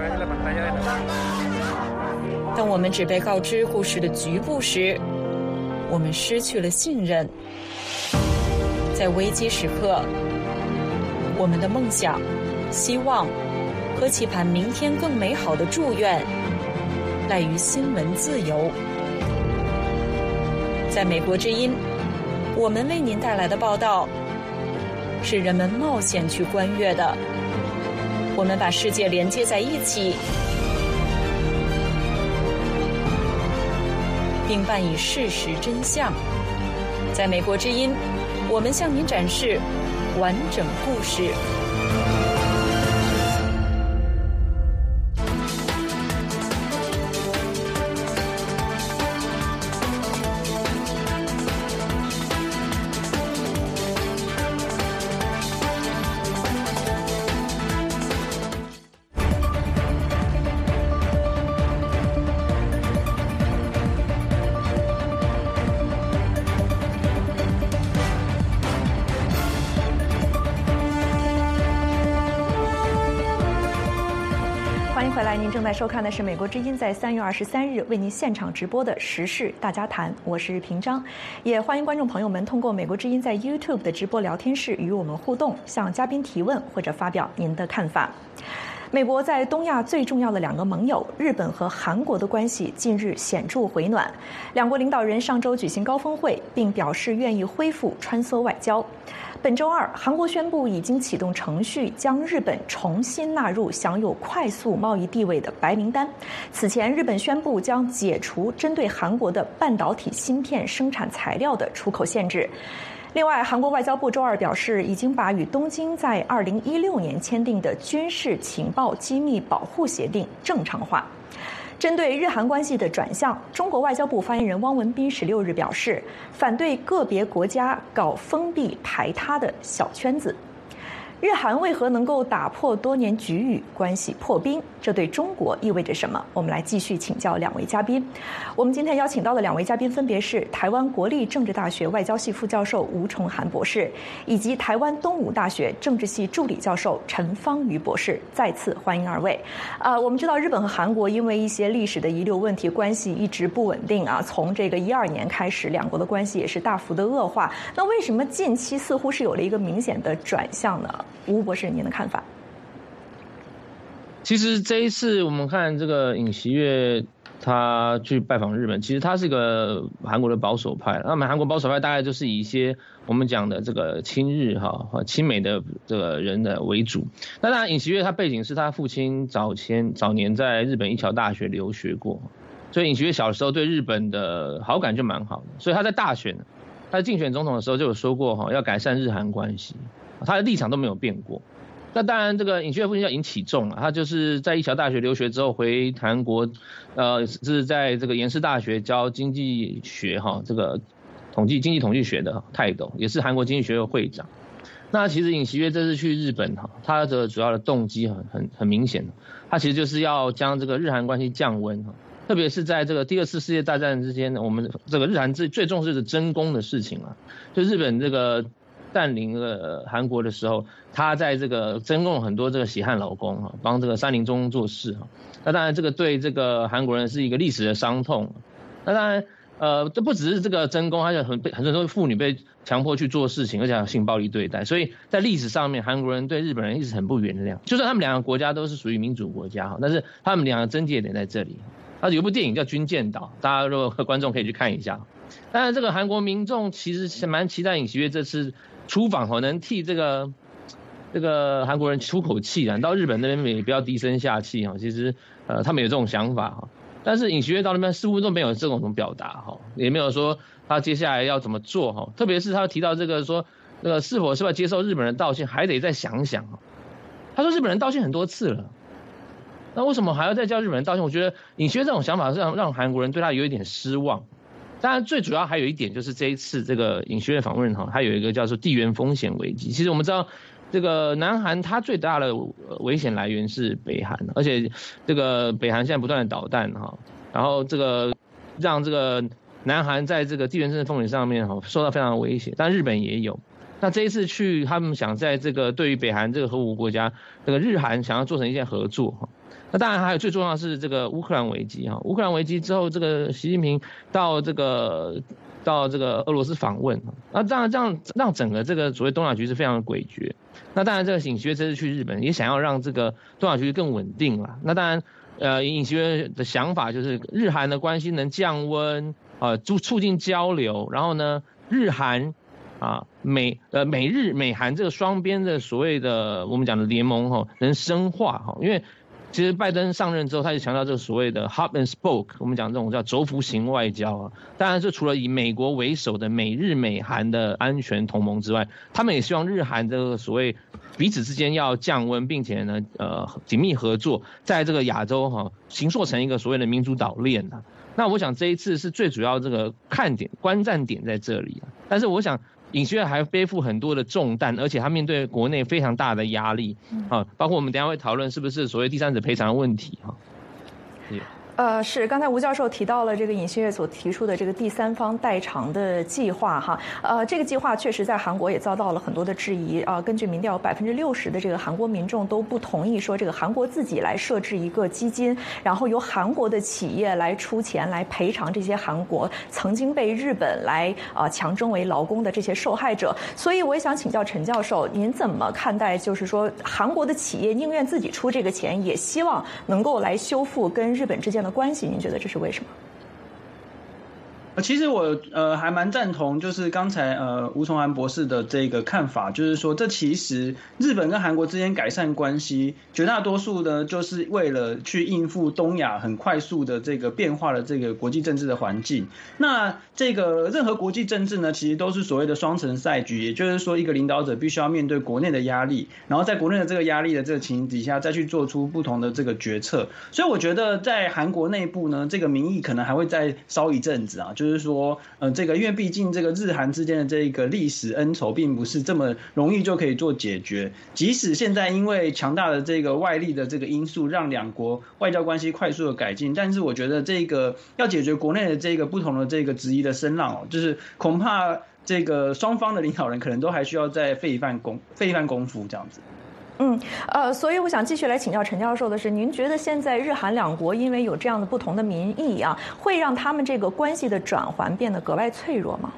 当我们只被告知故事的局部时，我们失去了信任。在危机时刻，我们的梦想、希望和期盼明天更美好的祝愿赖于新闻自由。在美国之音，我们为您带来的报道是人们冒险去观阅的。我们把世界连接在一起，并伴以事实真相。在美国之音，我们向您展示完整故事。 欢迎回来，您正在收看的是美国之音在三月二十三日为您现场直播的时事大家谈，我是平章，也欢迎观众朋友们通过美国之音在 YouTube 的直播聊天室与我们互动，向嘉宾提问或者发表您的看法。美国在东亚最重要的两个盟友日本和韩国的关系近日显著回暖，两国领导人上周举行高峰会，并表示愿意恢复穿梭外交。本周二，韩国宣布已经启动程序，将日本重新纳入享有快速贸易地位的白名单。此前，日本宣布将解除针对韩国的半导体芯片生产材料的出口限制。另外，韩国外交部周二表示，已经把与东京在二零一六年签订的军事情报机密保护协定正常化。针对日韩关系的转向，中国外交部发言人汪文斌十六日表示，反对个别国家搞封闭排他的小圈子。日韩为何能够打破多年局域，关系破冰？这对中国意味着什么？我们来继续请教两位嘉宾。我们今天邀请到的两位嘉宾分别是台湾国立政治大学外交系副教授吴崇涵博士，以及台湾东吴大学政治系助理教授陈方瑜博士。再次欢迎二位。呃，我们知道日本和韩国因为一些历史的遗留问题，关系一直不稳定啊。从这个一二年开始，两国的关系也是大幅的恶化。那为什么近期似乎是有了一个明显的转向呢？吴博士，您的看法？ 其实这一次我们看这个尹锡悦他去拜访日本，其实他是个韩国的保守派。那么韩国保守派大概就是以一些我们讲的这个亲日哈、亲美的这个人的为主。那当然，尹锡悦他背景是他父亲早前早年在日本一桥大学留学过，所以尹锡悦小时候对日本的好感就蛮好的。所以他在大选，他在竞选总统的时候就有说过哈，要改善日韩关系。他的立场都没有变过。那当然，这个尹锡悦父亲叫尹启仲啊，他就是在一桥大学留学之后回韩国，呃，是在这个延世大学教经济学哈，这个统计经济统计学的泰斗，也是韩国经济学会会长。那其实尹锡悦这次去日本哈，他的主要的动机很很很明显，他其实就是要将这个日韩关系降温哈。 特别是在这个第二次世界大战之间，我们这个日韩最最重视的真功的事情啊，就日本这个占领了韩国的时候，他在这个征供很多这个血汗劳工啊，帮这个三菱重工做事啊。那当然，这个对这个韩国人是一个历史的伤痛。那当然，呃，这不只是这个征工，还有很很多妇女被强迫去做事情，而且还有性暴力对待。所以在历史上面，韩国人对日本人一直很不原谅。就算他们两个国家都是属于民主国家哈，但是他们两个症结点在这里。啊，有部电影叫《军舰岛》，大家如果观众可以去看一下。当然，这个韩国民众其实是蛮期待尹锡悦这次出访哈，能替这个这个韩国人出口气啊，到日本那边也不要低声下气哈。其实呃，他们有这种想法哈，但是尹锡悦到那边似乎都没有这种表达哈，也没有说他接下来要怎么做哈。特别是他提到这个说，那个是否是要接受日本人道歉，还得再想想哈。他说日本人道歉很多次了，那为什么还要再叫日本人道歉？我觉得尹锡悦这种想法是让让韩国人对他有一点失望。当然，最主要还有一点就是这一次这个尹锡悦访问哈，它有一个叫做地缘风险危机。其实我们知道，这个南韩它最大的危险来源是北韩，而且这个北韩现在不断的导弹哈，然后这个让这个南韩在这个地缘政治风险上面哈受到非常的威胁。但日本也有。那这一次去，他们想在这个对于北韩这个核武国家，这个日韩想要做成一件合作哈。那当然还有最重要的是这个乌克兰危机哈，乌克兰危机之后，这个习近平到这个到这个俄罗斯访问，那当然这样让整个这个所谓东亚局势非常的诡谲。那当然这个尹锡悦这次去日本也想要让这个东亚局势更稳定啦。那当然，呃，尹锡悦的想法就是日韩的关系能降温啊，促促进交流，然后呢，日韩啊美呃美日美韩这个双边的所谓的我们讲的联盟哈能深化哈，因为其实拜登上任之后，他就强调这个所谓的 hub and spoke， 我们讲这种叫轴服型外交啊。当然，这除了以美国为首的美日美韩的安全同盟之外，他们也希望日韩这个所谓彼此之间要降温，并且呢，呃，紧密合作，在这个亚洲哈、啊，形塑成一个所谓的民主岛链啊。那我想这一次是最主要这个看点、观战点在这里啊。但是我想，尹锡悦还背负很多的重担，而且他面对国内非常大的压力啊，包括我们等一下会讨论是不是所谓第三者赔偿的问题哈。 呃，是刚才吴教授提到了这个尹锡悦所提出的这个第三方代偿的计划哈，呃，这个计划确实在韩国也遭到了很多的质疑啊、呃。根据民调，百分之六十的这个韩国民众都不同意说这个韩国自己来设置一个基金，然后由韩国的企业来出钱来赔偿这些韩国曾经被日本来啊、呃、强征为劳工的这些受害者。所以我也想请教陈教授，您怎么看待就是说韩国的企业宁愿自己出这个钱，也希望能够来修复跟日本之间的关系，您觉得这是为什么？ 其实我呃还蛮赞同，就是刚才呃吴崇涵博士的这个看法，就是说这其实日本跟韩国之间改善关系，绝大多数呢就是为了去应付东亚很快速的这个变化的这个国际政治的环境。那这个任何国际政治呢，其实都是所谓的双城赛局，也就是说一个领导者必须要面对国内的压力，然后在国内的这个压力的这个情形底下，再去做出不同的这个决策。所以我觉得在韩国内部呢，这个民意可能还会再烧一阵子啊，就是说，呃，这个因为毕竟这个日韩之间的这个历史恩仇，并不是这么容易就可以做解决。即使现在因为强大的这个外力的这个因素，让两国外交关系快速的改进，但是我觉得这个要解决国内的这个不同的这个质疑的声浪哦，就是恐怕这个双方的领导人可能都还需要再费一番功费一番功夫这样子。 嗯，呃，所以我想继续来请教陈教授的是，您觉得现在日韩两国因为有这样的不同的民意啊，会让他们这个关系的转换变得格外脆弱吗？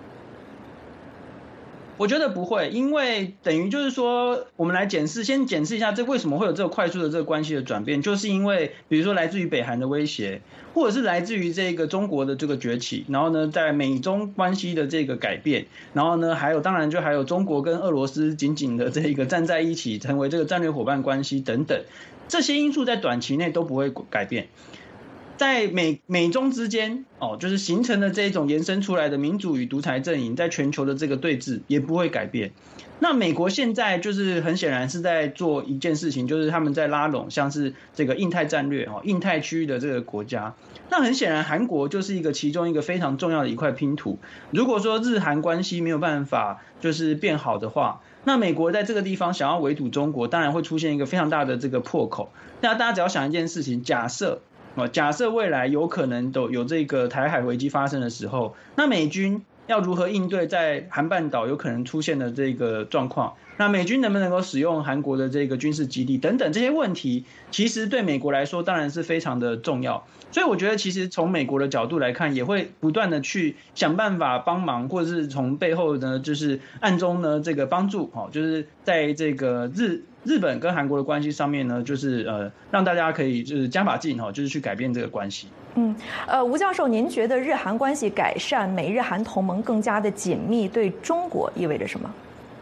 我觉得不会，因为等于就是说，我们来检视，先检视一下这为什么会有这个快速的这个关系的转变，就是因为比如说来自于北韩的威胁，或者是来自于这个中国的这个崛起，然后呢，在美中关系的这个改变，然后呢，还有当然就还有中国跟俄罗斯紧紧的这个站在一起，成为这个战略伙伴关系等等，这些因素在短期内都不会改变。在美美中之间哦，就是形成了这种延伸出来的民主与独裁阵营，在全球的这个对峙也不会改变。那美国现在就是很显然是在做一件事情，就是他们在拉拢像是这个印太战略哦，印太区域的这个国家。那很显然，韩国就是一个其中一个非常重要的一块拼图。如果说日韩关系没有办法就是变好的话，那美国在这个地方想要围堵中国，当然会出现一个非常大的这个破口。那大家只要想一件事情，假设哦，假设未来有可能都有这个台海危机发生的时候，那美军要如何应对在韩半岛有可能出现的这个状况？那美军能不能够使用韩国的这个军事基地等等这些问题，其实对美国来说当然是非常的重要。所以我觉得，其实从美国的角度来看，也会不断的去想办法帮忙，或者是从背后呢，就是暗中呢这个帮助，哦，就是在这个日日本跟韩国的关系上面呢，就是呃让大家可以就是加把劲哈，就是去改变这个关系。 嗯，呃，吴教授，您觉得日韩关系改善，美日韩同盟更加的紧密，对中国意味着什么？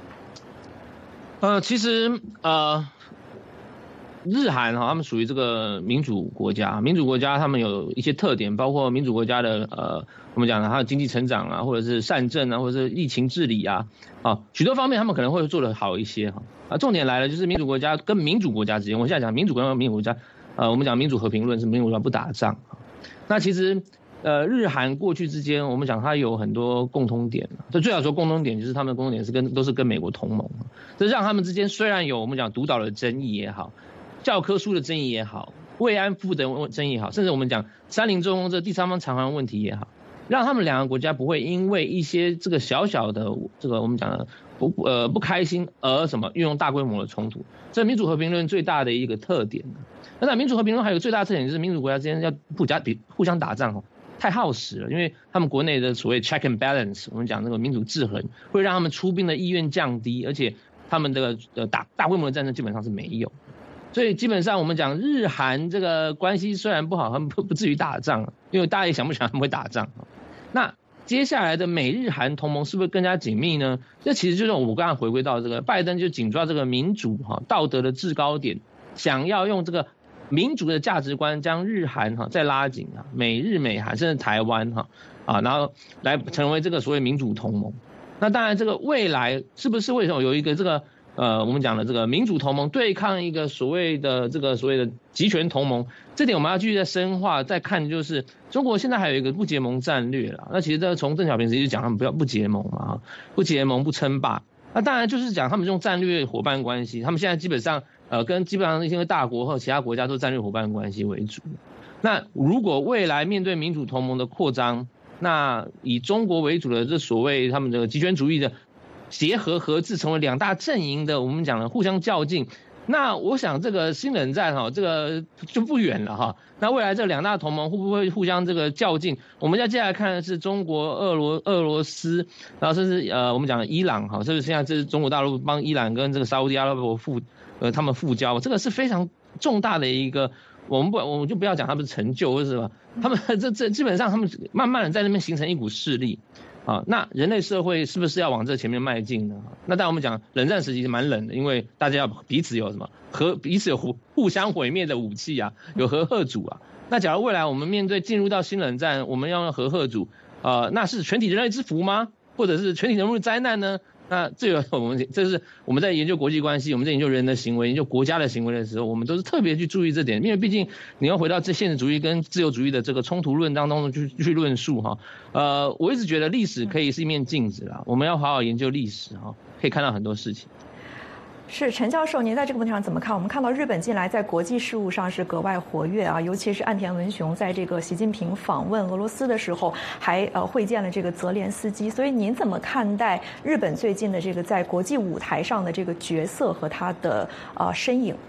呃，其实呃。日韩哈，他们属于这个民主国家，民主国家他们有一些特点，包括民主国家的呃，我们讲的它的经济成长啊，或者是善政啊，或者是疫情治理啊，啊，许多方面他们可能会做得好一些哈。啊，重点来了，就是民主国家跟民主国家之间，我现在讲民主国家跟民主国家，呃，我们讲民主和平论是民主国家不打仗。那其实呃，日韩过去之间，我们讲它有很多共通点，这最好说共通点就是他们的共同点是跟都是跟美国同盟，这让他们之间虽然有我们讲独岛的争议也好。教科书的争议也好，慰安妇的争议也好，甚至我们讲三菱重工这第三方偿还问题也好，让他们两个国家不会因为一些这个小小的这个我们讲的不呃不开心而什么运用大规模的冲突，这民主和平论最大的一个特点。那民主和平论还有最大的特点就是民主国家之间要互加比互相打仗哦，太耗时了，因为他们国内的所谓 check and balance， 我们讲那个民主制衡，会让他们出兵的意愿降低，而且他们的呃大大规模的战争基本上是没有。所以基本上我们讲日韩这个关系虽然不好，他们不不至于打仗，因为大家也想不想他们会打仗。那接下来的美日韩同盟是不是更加紧密呢？这其实就是我刚才回归到这个拜登就紧抓这个民主哈道德的制高点，想要用这个民主的价值观将日韩哈再拉紧啊，美日美韩甚至台湾哈啊，然后来成为这个所谓民主同盟。那当然这个未来是不是为什么有一个这个？呃，我们讲的这个民主同盟对抗一个所谓的这个所谓的集权同盟，这点我们要继续再深化再看，就是中国现在还有一个不结盟战略啦。那其实这从邓小平时期就讲他们不要不结盟嘛，不结盟不称霸。那当然就是讲他们用战略伙伴关系，他们现在基本上呃跟基本上一些大国和其他国家都战略伙伴关系为主。那如果未来面对民主同盟的扩张，那以中国为主的这所谓他们的极权主义的结合合制成为两大阵营的，我们讲的互相较劲，那我想这个新冷战哈，这个就不远了哈。那未来这两大同盟会不会互相这个较劲？我们要接下来看的是中国、俄罗、俄罗斯，然后甚至呃我们讲的伊朗哈，甚至现在这是中国大陆帮伊朗跟这个沙烏地阿拉伯复呃他们复交，这个是非常重大的一个。我们不，我们就不要讲他们是成就或是什么，他们这这基本上他们慢慢的在那边形成一股势力。啊，那人类社会是不是要往这前面迈进呢？那当然我们讲冷战时期是蛮冷的，因为大家要彼此有什么和彼此有互互相毁灭的武器啊，有核核主啊。那假如未来我们面对进入到新冷战，我们要用核核主，呃，那是全体人类之福吗？或者是全体人类灾难呢？那这个我们这是我们在研究国际关系，我们在研究人的行为、研究国家的行为的时候，我们都是特别去注意这点，因为毕竟你要回到这现实主义跟自由主义的这个冲突论当中去去论述哈。呃，我一直觉得历史可以是一面镜子啦，我们要好好研究历史哈，可以看到很多事情。 是陈教授，您在这个问题上怎么看？我们看到日本近来在国际事务上是格外活跃啊，尤其是岸田文雄在这个习近平访问俄罗斯的时候，还呃会见了这个泽连斯基。所以您怎么看待日本最近的这个在国际舞台上的这个角色和他的呃身影？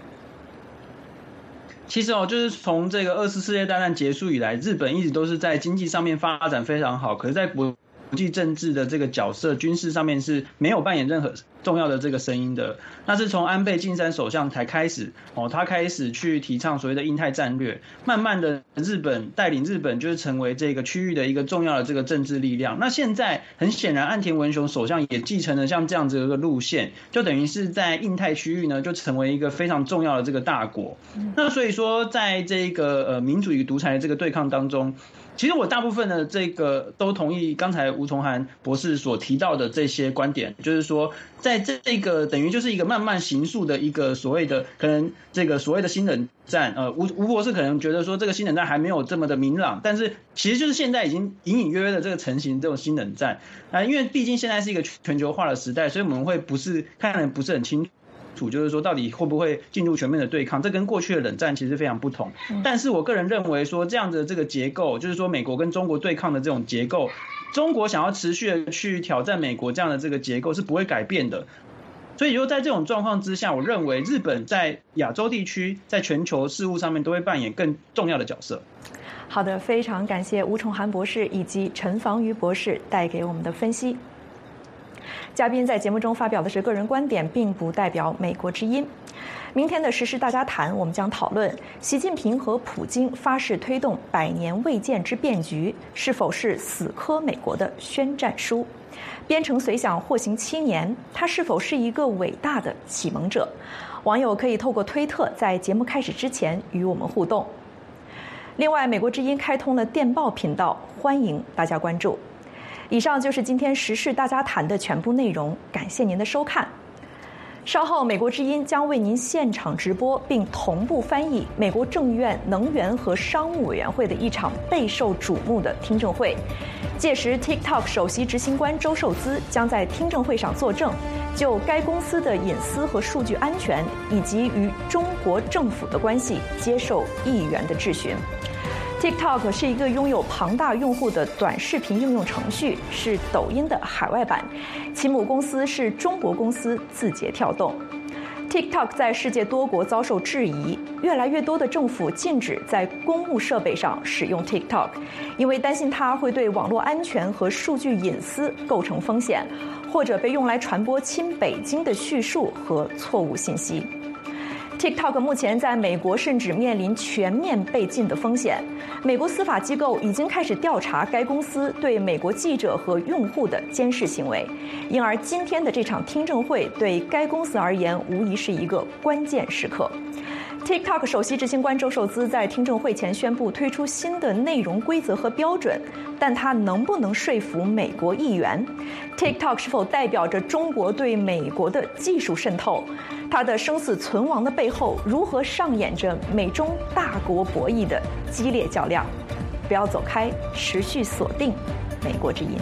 其实哦，就是从这个二次世界大战结束以来，日本一直都是在经济上面发展非常好，可是在国国际政治的这个角色，军事上面是没有扮演任何重要的这个声音的。那是从安倍晋三首相才开始哦，他开始去提倡所谓的印太战略，慢慢的日本带领日本就是成为这个区域的一个重要的这个政治力量。那现在很显然，岸田文雄首相也继承了像这样子的一个路线，就等于是在印太区域呢，就成为一个非常重要的这个大国。那所以说，在这个呃民主与独裁的这个对抗当中，其实我大部分的这个都同意刚才吴崇涵博士所提到的这些观点，就是说，在这个等于就是一个慢慢形塑的一个所谓的可能这个所谓的新冷战，呃，吴吴博士可能觉得说这个新冷战还没有这么的明朗，但是其实就是现在已经隐隐约约的这个成型这种新冷战啊、呃，因为毕竟现在是一个全球化的时代，所以我们会不是看得不是很清楚。 楚，就是说到底会不会进入全面的对抗，这跟过去的冷战其实非常不同。但是我个人认为说，这样的这个结构，就是说美国跟中国对抗的这种结构，中国想要持续的去挑战美国这样的这个结构是不会改变的。所以就在这种状况之下，我认为日本在亚洲地区、在全球事务上面都会扮演更重要的角色。 好的，非常感谢吴崇涵博士以及陈防瑜博士带给我们的分析。嘉宾在节目中发表的是个人观点，并不代表美国之音。明天的时事大家谈，我们将讨论习近平和普京发誓推动百年未见之变局，是否是死磕美国的宣战书？边城随想获刑七年，他是否是一个伟大的启蒙者？网友可以透过推特在节目开始之前与我们互动。另外，美国之音开通了电报频道，欢迎大家关注。以上就是今天时事大家谈的全部内容，感谢您的收看。稍后，美国之音将为您现场直播并同步翻译美国众议院能源和商务委员会的一场备受瞩目的听证会。届时 ，TikTok 首席执行官周受资将在听证会上作证，就该公司的隐私和数据安全以及与中国政府的关系接受议员的质询。TikTok 是一个拥有庞大用户的短视频应用程序，是抖音的海外版，其母公司是中国公司字节跳动。TikTok 在世界多国遭受质疑，越来越多的政府禁止在公务设备上使用 TikTok， 因为担心它会对网络安全和数据隐私构成风险，或者被用来传播亲北京的叙述和错误信息。TikTok 目前在美国甚至面临全面被禁的风险。美国司法机构已经开始调查该公司对美国记者和用户的监视行为，因而今天的这场听证会对该公司而言无疑是一个关键时刻。TikTok 首席执行官周受资在听证会前宣布推出新的内容规则和标准，但他能不能说服美国议员？ TikTok 是否代表着中国对美国的技术渗透？它的生死存亡的背后，如何上演着美中大国博弈的激烈较量？不要走开，持续锁定美国之音。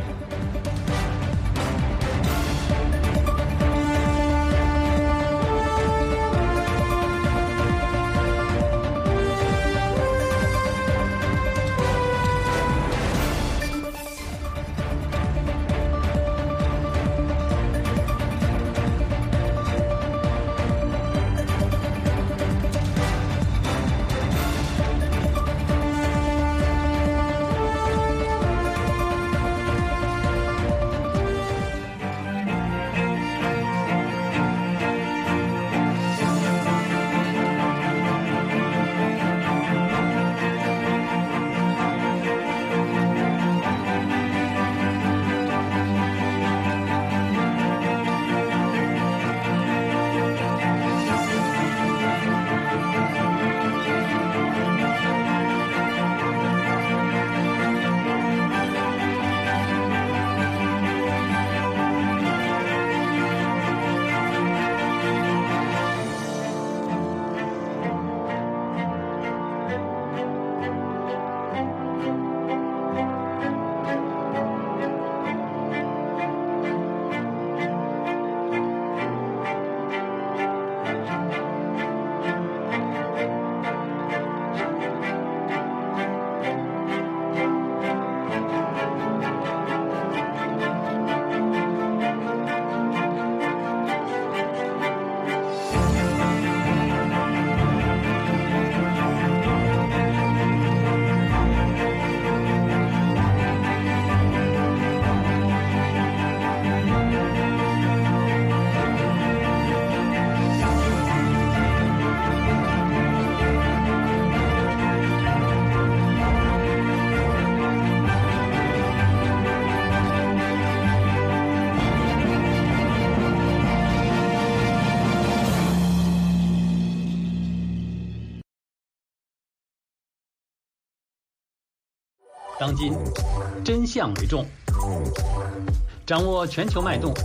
当今，真相为重，掌握全球脉动。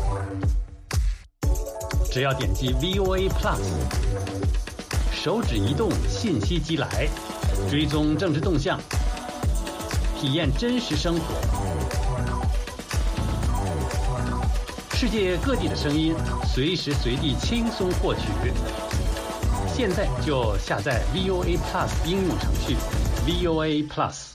只要点击 V O A Plus， 手指移动，信息即来，追踪政治动向，体验真实生活。 世界各地的声音，随时随地轻松获取。现在就下载 V O A Plus 应用程序 V O A Plus。